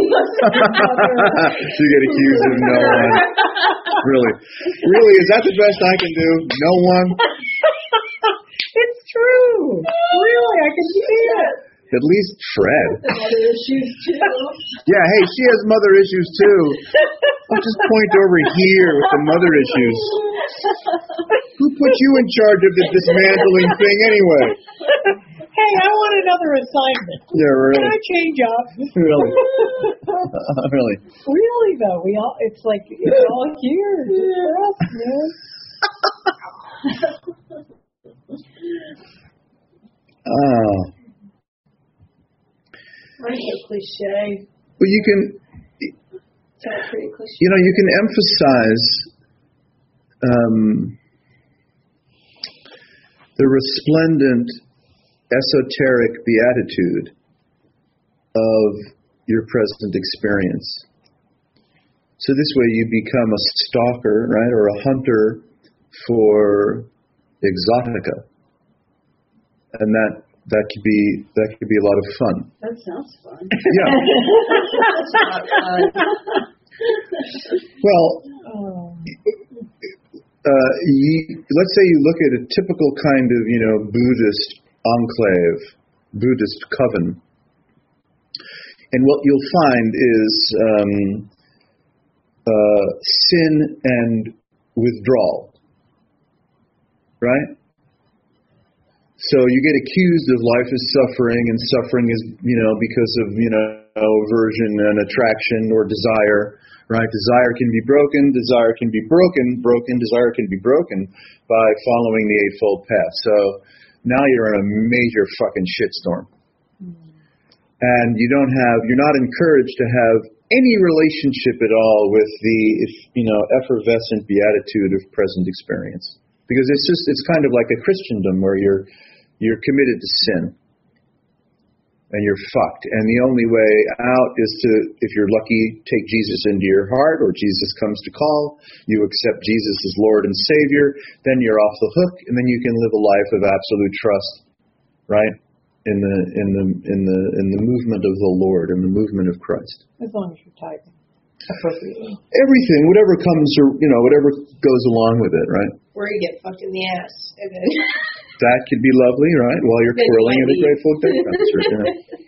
C: You get accused of no one. Really? Really? Is that the best I can do? No one?
D: It's true. Really, I can see it.
C: At least Fred.
A: Other issues too.
C: Yeah, hey, she has mother issues too. I'll just point over here with the mother issues. Who put you in charge of the dismantling thing anyway?
D: Hey, I want another assignment.
C: Yeah,
D: Can
C: really.
D: I change up?
C: Really. Really.
D: Really though, we all it's like it's all here just for us, man.
C: Oh.
A: That's so cliche.
C: Well, you can,
A: Sounds pretty cliche.
C: you know, you can emphasize um, the resplendent, esoteric beatitude of your present experience. So this way you become a stalker, right, or a hunter for exotica, and that that could be that could be a lot of fun.
A: That sounds fun.
C: Yeah. Well, uh, you, let's say you look at a typical kind of, you know, Buddhist enclave, Buddhist coven, and what you'll find is um, uh, sin and withdrawal, right? So you get accused of life as suffering, and suffering is, you know, because of, you know, aversion and attraction or desire, right? Desire can be broken, desire can be broken, broken, desire can be broken by following the Eightfold Path. So now you're in a major fucking shitstorm. And you don't have, you're not encouraged to have any relationship at all with the, you know, effervescent beatitude of present experience. Because it's just, it's kind of like a Christendom where you're, you're committed to sin. And you're fucked. And the only way out is to, if you're lucky, take Jesus into your heart, or Jesus comes to call, you accept Jesus as Lord and Savior, then you're off the hook, and then you can live a life of absolute trust, right? In the in the in the in the movement of the Lord, in the movement of Christ.
E: As long as you're typing appropriately.
C: Everything, whatever comes, or you know, whatever goes along with it, right?
A: Where you get fucked in the ass. And then
C: that could be lovely, right? While you're
A: then
C: twirling
A: you
C: at a Grateful Dead concert. Yeah.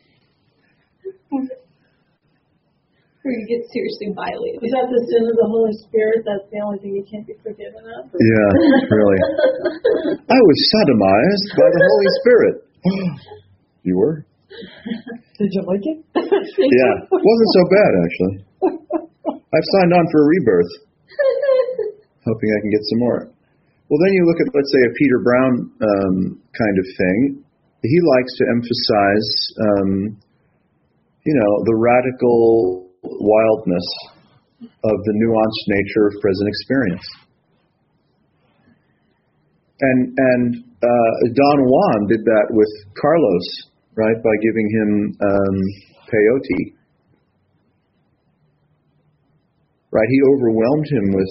B: Where you get seriously violated.
A: is that the sin of the Holy Spirit? That's the only thing you can't be forgiven of?
C: Yeah, really. I was sodomized by the Holy Spirit. You were?
E: Did you like it?
C: Yeah, wasn't so bad actually. I've signed on for a rebirth, hoping I can get some more. Well, then you look at, let's say, a Peter Brown um, kind of thing. He likes to emphasize, um, you know, the radical wildness of the nuanced nature of present experience. And and uh, Don Juan did that with Carlos, right, by giving him um, peyote. Right, he overwhelmed him with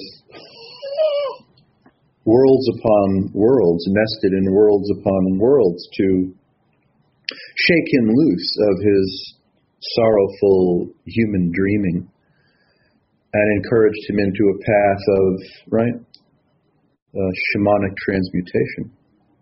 C: worlds upon worlds, nested in worlds upon worlds, to shake him loose of his sorrowful human dreaming, and encouraged him into a path of, right, uh, shamanic transmutation.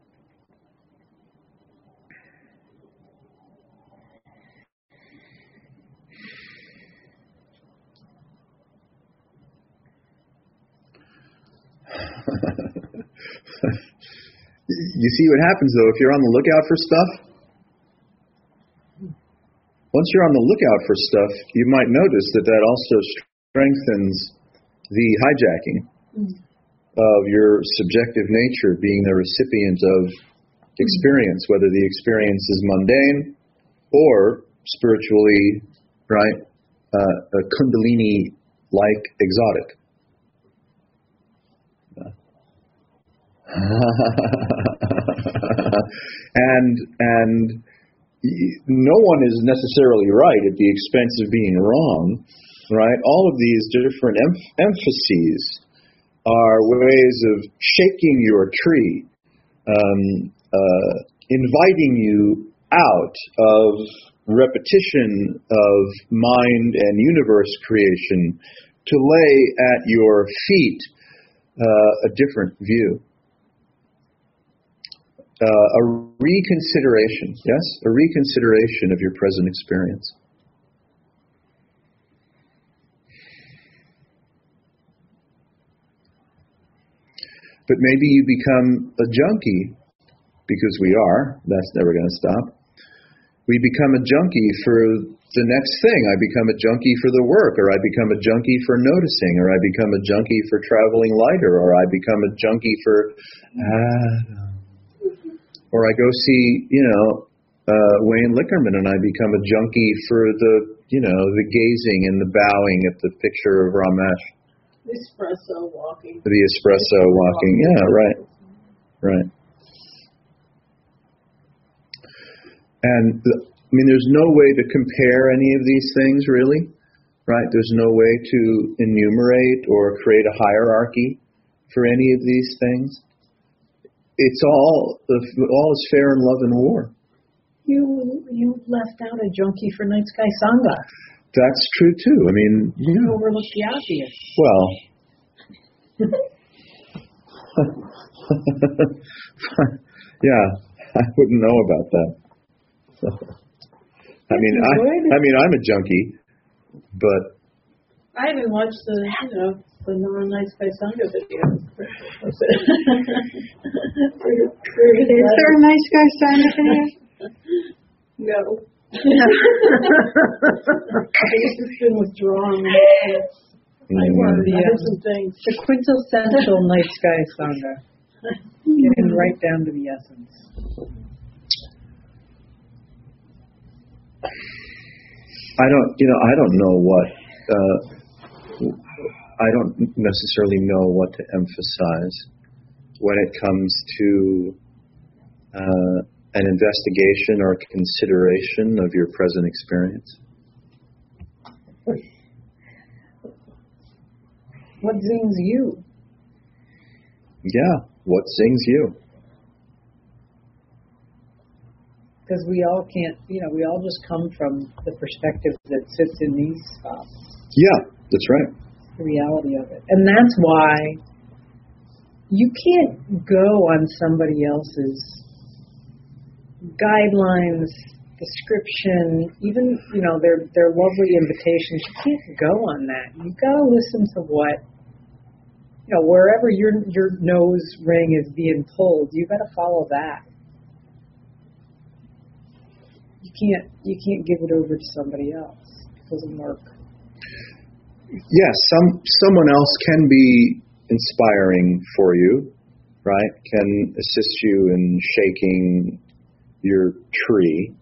C: You see what happens, though, if you're on the lookout for stuff? Once you're on the lookout for stuff, you might notice that that also strengthens the hijacking mm. of your subjective nature being the recipient of experience, whether the experience is mundane or spiritually, right, uh, a kundalini-like exotic. and and no one is necessarily right at the expense of being wrong, right? All of these different em- emphases are ways of shaking your tree, um, uh, inviting you out of repetition of mind and universe creation to lay at your feet uh, a different view. Uh, a reconsideration, yes? A reconsideration of your present experience. But maybe you become a junkie, because we are, that's never going to stop. We become a junkie for the next thing. I become a junkie for the work, or I become a junkie for noticing, or I become a junkie for traveling lighter, or I become a junkie for... Ah, Or I go see, you know, uh, Wayne Lickerman, and I become a junkie for the, you know, the gazing and the bowing at the picture of Ramesh.
A: The espresso walking.
C: The espresso walking, yeah, right, right. And, the, I mean, there's no way to compare any of these things, really, right? There's no way to enumerate or create a hierarchy for any of these things. It's all all is fair in love and war.
D: You you left out a junkie for Night Sky Sangha.
C: That's true too. I mean,
D: You
C: yeah.
D: overlooked the obvious.
C: Well, yeah, I wouldn't know about that. I mean, I, I mean, I'm a junkie, but
A: I haven't watched the, you know, the non Night Sky Sangha video.
E: Is there a Night Sky Sangha video?
A: No. I guess it's been withdrawn. I
C: mm,
A: wanted to
D: Yeah.
A: have some things.
D: The quintessential Night Sky Sangha. Getting right down to the essence.
C: I don't, you know, I don't know what. Uh, I don't necessarily know what to emphasize when it comes to uh, an investigation or consideration of your present experience.
D: What zings you?
C: Yeah, what sings you?
D: Because we all can't, you know, we all just come from the perspective that sits in these spots,
C: Yeah, that's right.
D: the reality of it. And that's why you can't go on somebody else's guidelines, description, even, you know, their their lovely invitations. You can't go on that. You've got to listen to what, you know, wherever your your nose ring is being pulled, you've got to follow that. You can't you can't give it over to somebody else. It doesn't work.
C: Yes, some someone else can be inspiring for you, right? Can assist you in shaking your tree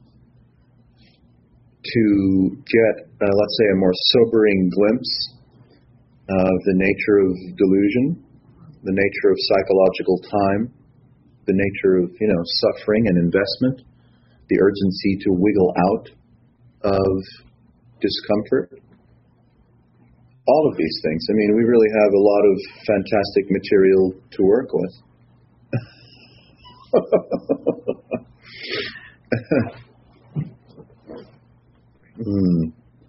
C: to get, uh, let's say, a more sobering glimpse of the nature of delusion, the nature of psychological time, the nature of, you know, suffering and investment, the urgency to wiggle out of discomfort. All of these things. I mean, we really have a lot of fantastic material to work with. mm.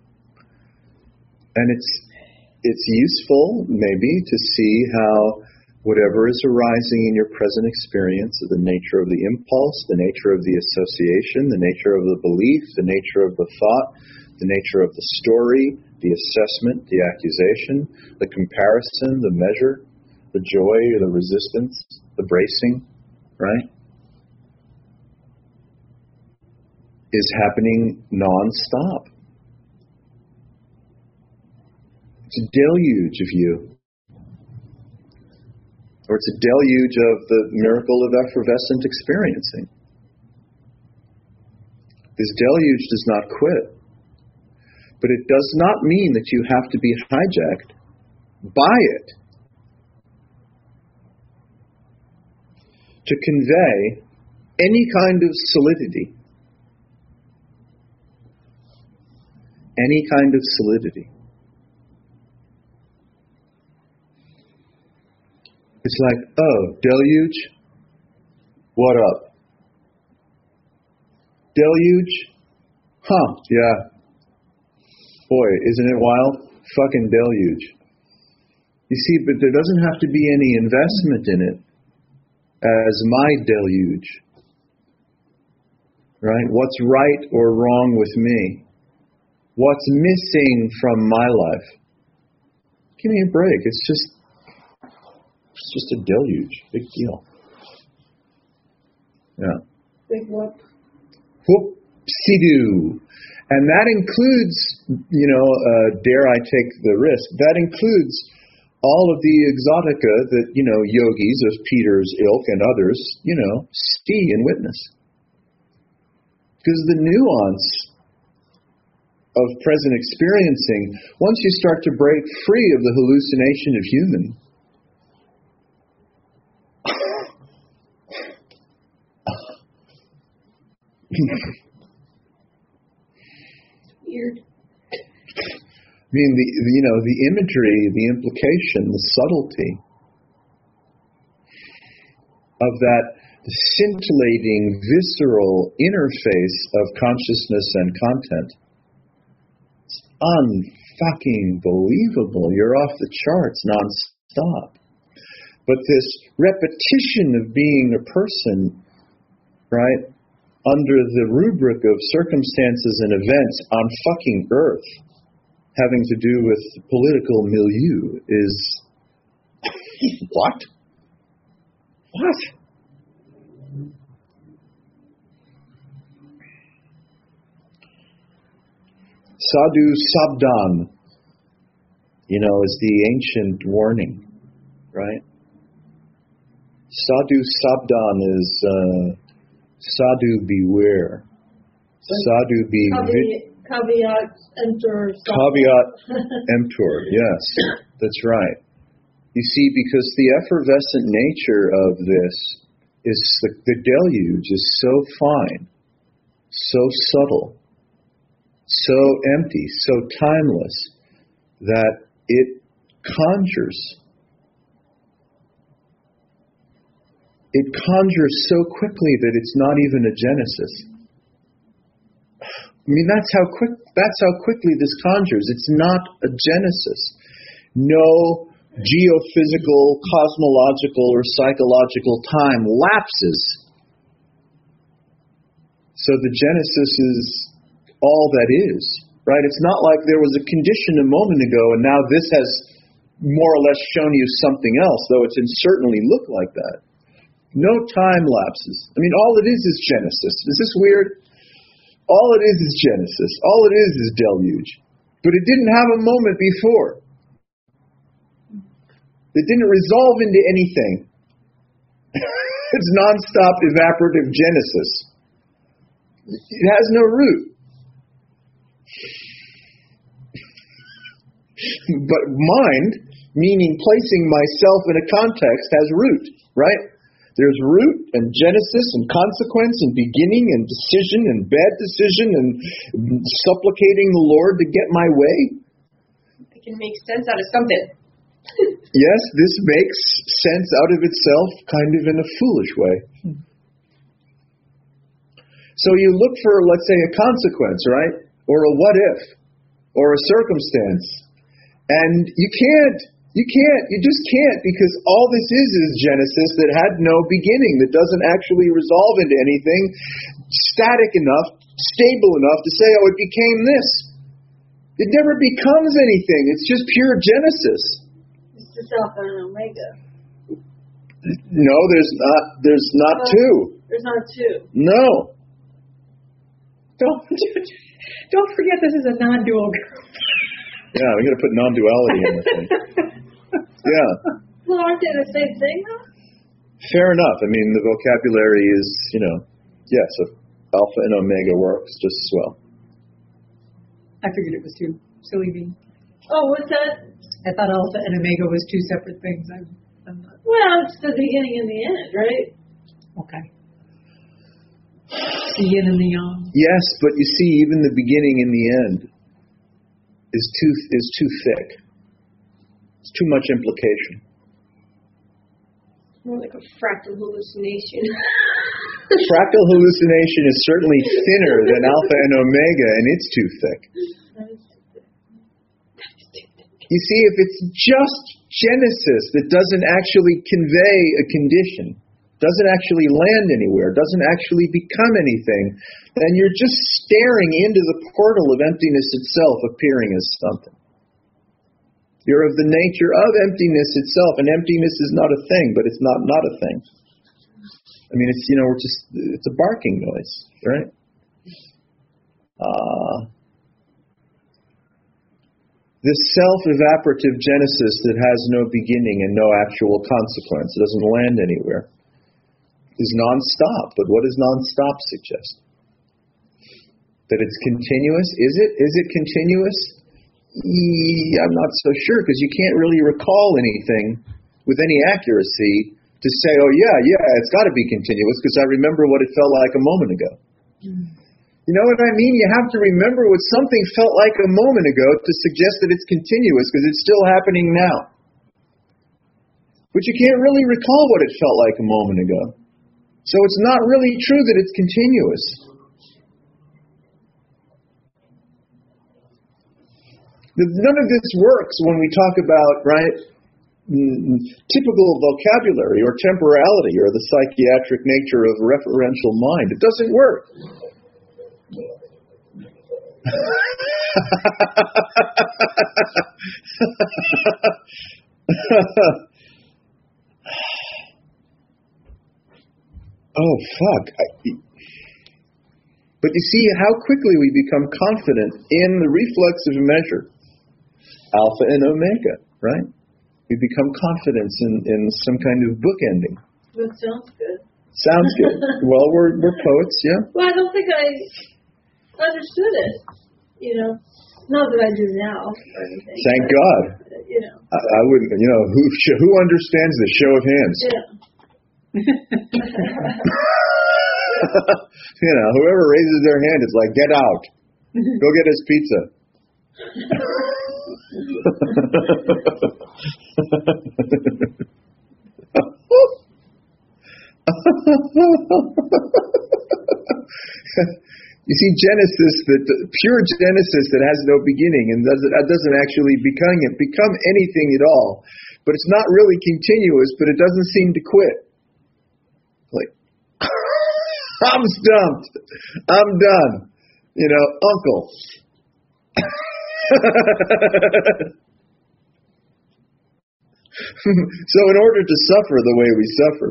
C: And it's it's useful, maybe, to see how whatever is arising in your present experience, the nature of the impulse, the nature of the association, the nature of the belief, the nature of the thought, the nature of the story, the assessment, the accusation, the comparison, the measure, the joy or the resistance, the bracing, right, is happening non-stop. It's a deluge of you. Or it's a deluge of the miracle of effervescent experiencing. This deluge does not quit. But it does not mean that you have to be hijacked by it to convey any kind of solidity. Any kind of solidity. It's like, oh, deluge? What up? Deluge? Huh, yeah. Boy, isn't it wild? Fucking deluge. You see, but there doesn't have to be any investment in it as my deluge. Right? What's right or wrong with me? What's missing from my life? Give me a break. It's just it's just a deluge. Big deal. Yeah.
A: Big whoop.
C: Whoop-see-doo. And that includes, you know, uh, dare I take the risk, that includes all of the exotica that, you know, yogis of Peter's ilk and others, you know, see and witness. Because the nuance of present experiencing, once you start to break free of the hallucination of human,
A: Weird.
C: I mean, the, the you know, the imagery, the implication, the subtlety of that scintillating, visceral interface of consciousness and content. It's unfucking believable. You're off the charts nonstop. But this repetition of being a person, right, under the rubric of circumstances and events on fucking Earth having to do with political milieu is what? What? Sadhu Sabdan, you know, is the ancient warning, right? Sadhu Sabdan is uh, Sadhu beware. Sadhu be
A: Caveat, caveat emptor.
C: Caveat emptor, yes, that's right. You see, because the effervescent nature of this is the, the deluge is so fine, so subtle, so empty, so timeless, that it conjures. It conjures so quickly that it's not even a genesis. I mean, that's how quick. That's how quickly this conjures. It's not a genesis. No geophysical, cosmological, or psychological time lapses. So the genesis is all that is, right? It's not like there was a condition a moment ago and now this has more or less shown you something else, though it can certainly look like that. No time lapses. I mean, all it is is Genesis. Is this weird? All it is is Genesis. All it is is deluge. But it didn't have a moment before. It didn't resolve into anything. It's nonstop evaporative Genesis. It has no root. But mind, meaning placing myself in a context, has root, right? There's root and genesis and consequence and beginning and decision and bad decision and supplicating the Lord to get my way.
B: It can make sense out of something.
C: Yes, this makes sense out of itself kind of in a foolish way. So you look for, let's say, a consequence, right? Or a what if, or a circumstance. And you can't, you can't, you just can't, because all this is is Genesis that had no beginning, that doesn't actually resolve into anything static enough, stable enough to say, oh, it became this. It never becomes anything. It's just pure Genesis.
A: It's just Alpha and Omega.
C: No, there's not, there's not
A: Uh,
C: two.
A: There's not two.
C: No.
D: Don't don't forget this is a non-dual group.
C: Yeah, we got to put non-duality in the thing. Yeah.
A: Well, aren't they the same thing, though?
C: Fair enough. I mean, the vocabulary is, you know, yes, Alpha and Omega works just as well.
D: I figured it was two. Silly me.
A: Oh, what's that?
D: I thought alpha and omega was two separate things. I'm, I'm not.
A: Well, it's the beginning and the end, right?
D: Okay. The yin and the yang.
C: Yes, but you see, even the beginning and the end is too is too thick. It's too much implication.
B: More like a fractal hallucination.
C: Fractal hallucination is certainly thinner than Alpha and Omega, and it's too thick. You see, if it's just Genesis that doesn't actually convey a condition, doesn't actually land anywhere, doesn't actually become anything, then you're just staring into the portal of emptiness itself appearing as something. You're of the nature of emptiness itself, and emptiness is not a thing, but it's not not a thing. I mean, it's, you know, we're just, it's a barking noise, right? Uh, this self-evaporative Genesis that has no beginning and no actual consequence, it doesn't land anywhere, is non-stop. But what does non-stop suggest? That it's continuous? Is it? Is it continuous? E- I'm not so sure, because you can't really recall anything with any accuracy to say, oh yeah, yeah, it's got to be continuous, because I remember what it felt like a moment ago. Mm. You know what I mean? You have to remember what something felt like a moment ago to suggest that it's continuous, because it's still happening now. but you can't really recall what it felt like a moment ago. So it's not really true that it's continuous. None of this works when we talk about, right, typical vocabulary or temporality or the psychiatric nature of referential mind. It doesn't work. Oh, fuck. I, but you see how quickly we become confident in the reflexive measure, alpha and omega, right? We become confident in, in some kind of bookending.
A: That sounds good.
C: Sounds good. Well, we're we're poets, yeah?
A: Well, I don't think I understood it, you know. Not that I do now or anything.
C: Thank God.
A: You know.
C: I, I wouldn't, you know, who who understands the show of hands?
A: Yeah.
C: You know, whoever raises their hand is like, get out. Go get us pizza. You see, Genesis, that pure Genesis that has no beginning and doesn't doesn't actually become it become anything at all. But it's not really continuous, but it doesn't seem to quit. Like, I'm stumped. I'm done. You know, uncle. So in order to suffer the way we suffer,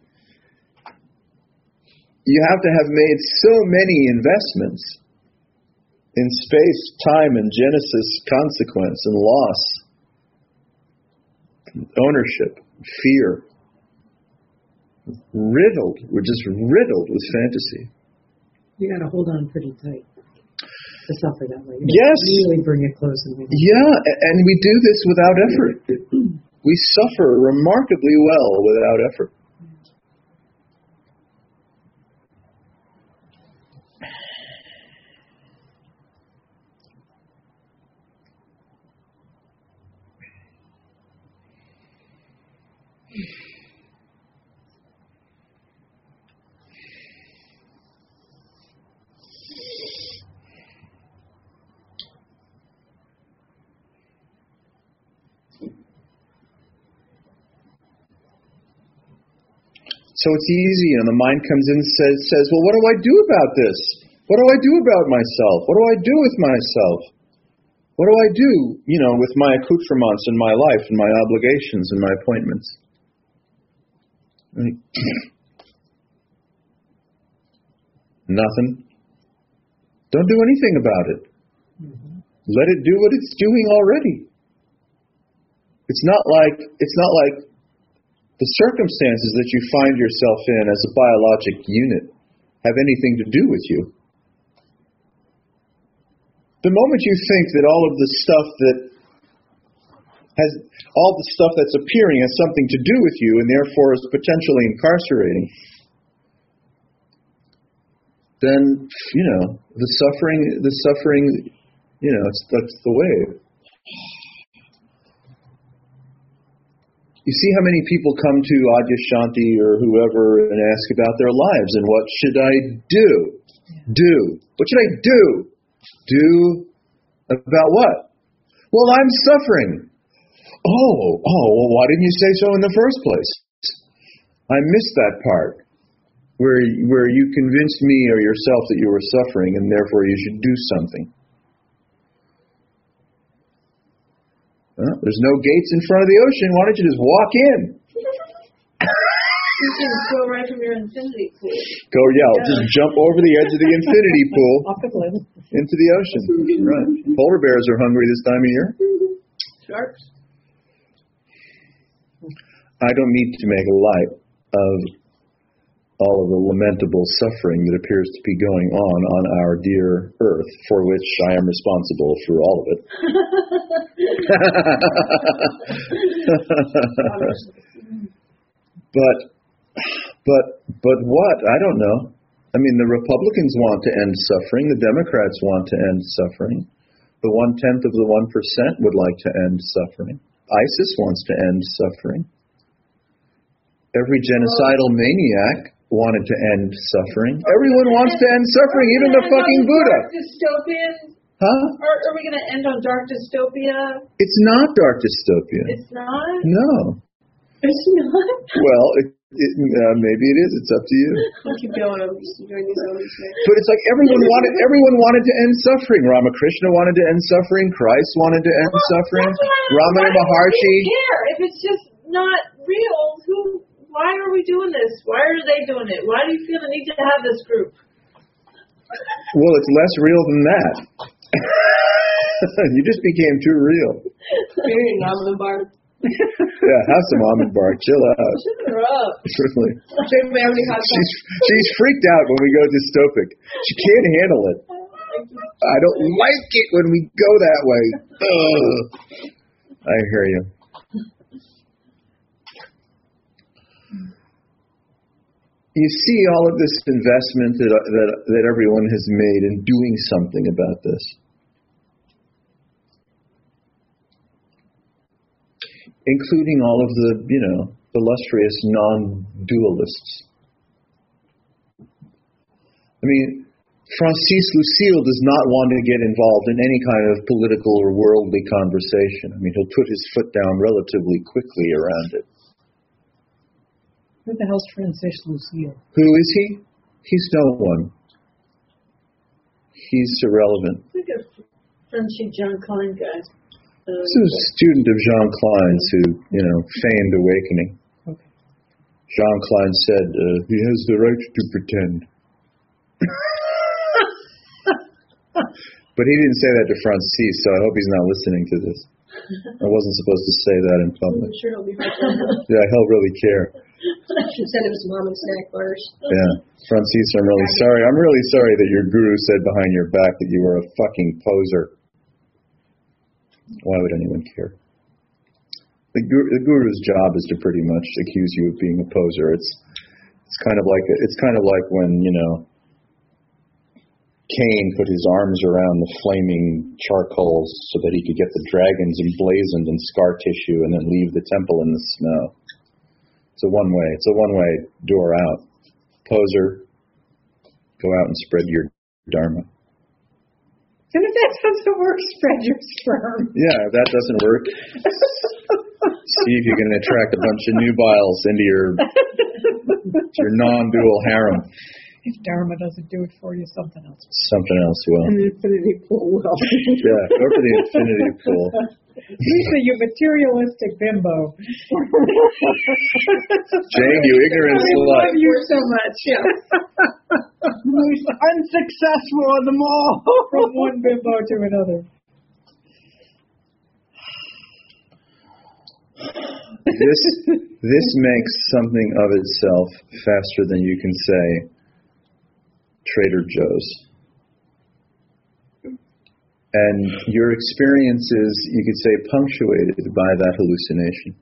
C: you have to have made so many investments in space, time, and Genesis, consequence, and loss, ownership, fear. Riddled. We're just riddled with fantasy.
D: You got to hold on pretty tight to suffer that way. You
C: Yes.
D: Really bring it close and
C: Yeah, and we do this without effort. We suffer remarkably well without effort. So it's easy, and the mind comes in and says, says, well, what do I do about this? What do I do about myself? What do I do with myself? What do I do, you know, with my accoutrements in my life and my obligations and my appointments? Right. Nothing. Don't do anything about it. Mm-hmm. Let it do what it's doing already. It's not like it's not like the circumstances that you find yourself in as a biologic unit have anything to do with you. The moment you think that all of the stuff that has all the stuff that's appearing has something to do with you and therefore is potentially incarcerating, then, you know, the suffering, the suffering, you know, it's, that's the way. You see how many people come to Adyashanti or whoever and ask about their lives and what should I do? Do. What should I do? Do about what? Well, I'm suffering. Oh, oh, well, why didn't you say so in the first place? I missed that part where where you convinced me or yourself that you were suffering and therefore you should do something. Huh? There's no gates in front of the ocean. Why don't you just walk in?
A: You can go right from your infinity pool.
C: Go, yeah, yeah. Just jump over the edge of the infinity pool into the ocean. Right. Polar bears are hungry this time of year.
A: Sharks.
C: I don't need to make light of all of the lamentable suffering that appears to be going on on our dear Earth, for which I am responsible for all of it. but, but, but what? I don't know. I mean, the Republicans want to end suffering. The Democrats want to end suffering. The one-tenth of the one percent would like to end suffering. ISIS wants to end suffering. Every genocidal maniac wanted to end suffering. Everyone wants to end suffering, even the fucking Buddha.
A: Dark dystopian?
C: Huh?
A: Are, are we going to end on dark dystopia?
C: It's not dark dystopia.
A: It's not?
C: No.
A: It's not?
C: Well, it, it, uh, maybe it is. It's up to you.
B: We'll keep going. I'm just enjoying these moments.
C: But it's like everyone wanted. Everyone wanted to end suffering. Ramakrishna wanted to end suffering. Christ wanted to end
A: Well,
C: suffering.
A: that's what I-
C: Ramana
A: why do we
C: Maharshi.
A: care if it's just not real? Who? Why are we doing this? Why are they doing it? Why do you feel the need to have this group?
C: Well, it's less real than that. You just became too real.
B: Almond bar.
C: Yeah, have some almond bark. Chill out.
A: Shut her up.
C: Really.
B: Drink me how many hot
C: She's she's freaked out when we go dystopic. She can't handle it. I don't like it when we go that way. Ugh. I hear you. You see all of this investment that that that everyone has made in doing something about this. Including all of the, you know, illustrious non-dualists. I mean, Francis Lucille does not want to get involved in any kind of political or worldly conversation. I mean, he'll put his foot down relatively quickly around it.
D: Who the hell's Francis Lucille?
C: Who is he? He's no one. He's irrelevant.
A: Look at Frenchy John Klein guy. Uh,
C: This is a student of Jean Klein's who, you know, feigned awakening.
D: Okay.
C: Jean Klein said, uh, he has the right to pretend. But he didn't say that to Francis, so I hope he's not listening to this. I wasn't supposed to say that in public.
B: I'm sure he'll be fine.
C: Yeah, he'll really care.
B: Should send him some mom and snack bars.
C: Yeah. Francis, I'm really sorry. I'm really sorry that your guru said behind your back that you were a fucking poser. Why would anyone care? The, guru, the guru's job is to pretty much accuse you of being a poser. It's it's kind of like it's kind of like when, you know, Cain put his arms around the flaming charcoals so that he could get the dragons emblazoned in scar tissue and then leave the temple in the snow. It's a one way. It's a one way door out. Poser, go out and spread your dharma.
E: And if that doesn't work, spread your sperm.
C: Yeah, if that doesn't work, see if you can attract a bunch of nubiles into your your non-dual harem.
D: If Dharma doesn't do it for you, something else.
C: Something else will.
E: And the infinity pool will.
C: Yeah, go for the infinity pool.
E: Lisa, you materialistic bimbo.
C: Jane, you ignorant
E: I
C: slut.
E: love you so much. Yeah. Most unsuccessful of them all.
D: From one bimbo to another.
C: This this makes something of itself faster than you can say Trader Joe's. And your experience is, you could say, punctuated by that hallucination.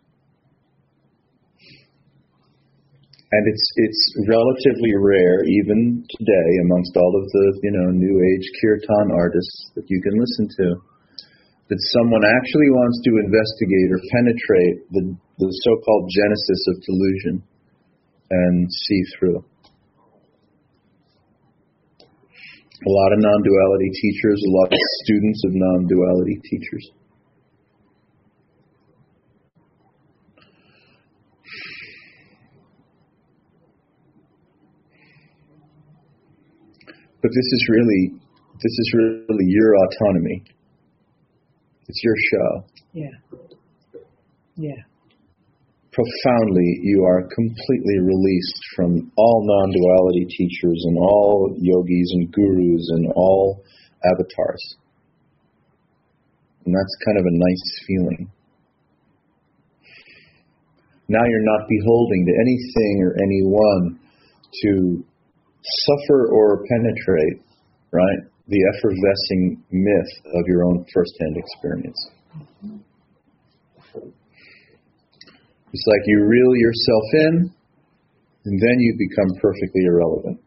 C: And it's it's relatively rare, even today, amongst all of the, you know, new age kirtan artists that you can listen to, that someone actually wants to investigate or penetrate the, the so-called genesis of delusion and see through. A lot of non-duality teachers, a lot of students of non-duality teachers. But this is really, this is really your autonomy. It's your show.
D: Yeah. Yeah.
C: Profoundly, you are completely released from all non-duality teachers and all yogis and gurus and all avatars. And that's kind of a nice feeling. Now you're not beholding to anything or anyone to suffer or penetrate, right, the effervescing myth of your own first-hand experience. It's like you reel yourself in, and then you become perfectly irrelevant.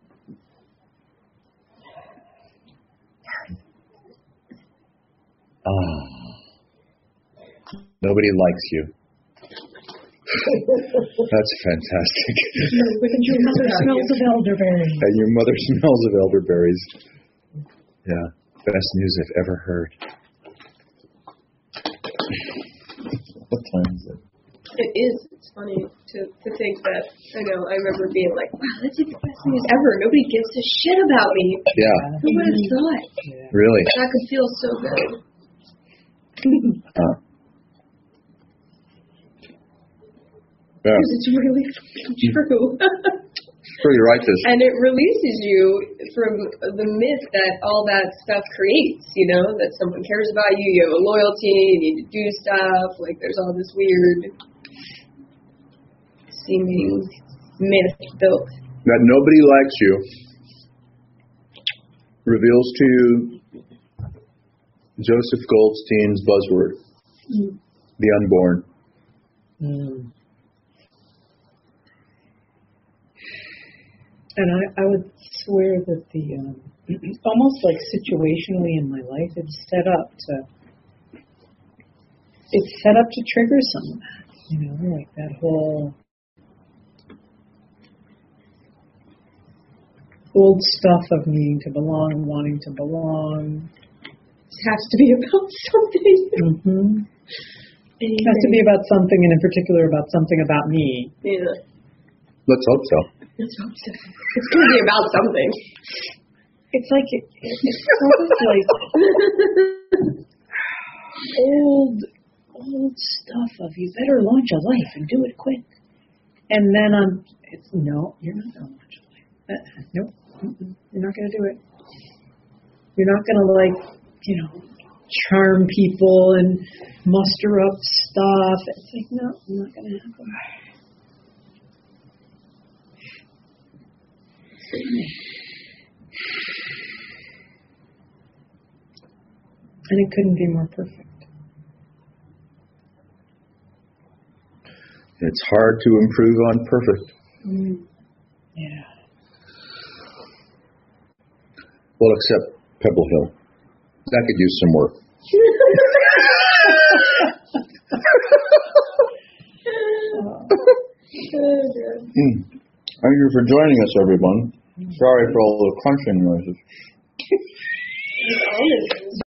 C: Ah. Nobody likes you. That's fantastic.
D: And your mother smells of elderberry.
C: And your mother smells of elderberries. Yeah, best news I've ever heard. What time is it?
B: It is. It's funny to, to think that, I know, I remember being like, wow, that's like the best news ever. Nobody gives a shit about me.
C: Yeah.
B: Who would have thought?
D: Yeah.
C: Really?
B: That could feel so good.
C: Uh, yeah.
B: Because it's really fucking true.
C: Pretty righteous.
B: And it releases you from the myth that all that stuff creates, you know, that someone cares about you, you have a loyalty, you need to do stuff, like there's all this weird seeming myth built.
C: That nobody likes you reveals to you Joseph Goldstein's buzzword, mm. the unborn.
D: Mm. And I, I would swear that the, um, almost like situationally in my life, it's set up to, it's set up to trigger some of that, you know, like that whole old stuff of needing to belong, wanting to belong.
B: It has to be about something.
D: Mm-hmm. It has to be about something, and in particular about something about me.
B: Yeah.
C: Let's hope so.
B: Let's hope so. It's going to be about something.
D: It's like, it, it's sort of like old, old stuff of you better launch a life and do it quick. And then I'm, it's, no, you're not going to launch a life. Uh, nope. Mm-mm. You're not going to do it. You're not going to, like, you know, charm people and muster up stuff. It's like, no, I'm not going to happen. And it couldn't be more perfect.
C: It's hard to improve on perfect.
D: Mm. Yeah.
C: Well, except Pebble Hill. That could use some work. mm. Thank you for joining us, everyone. Sorry for all the crunching noises.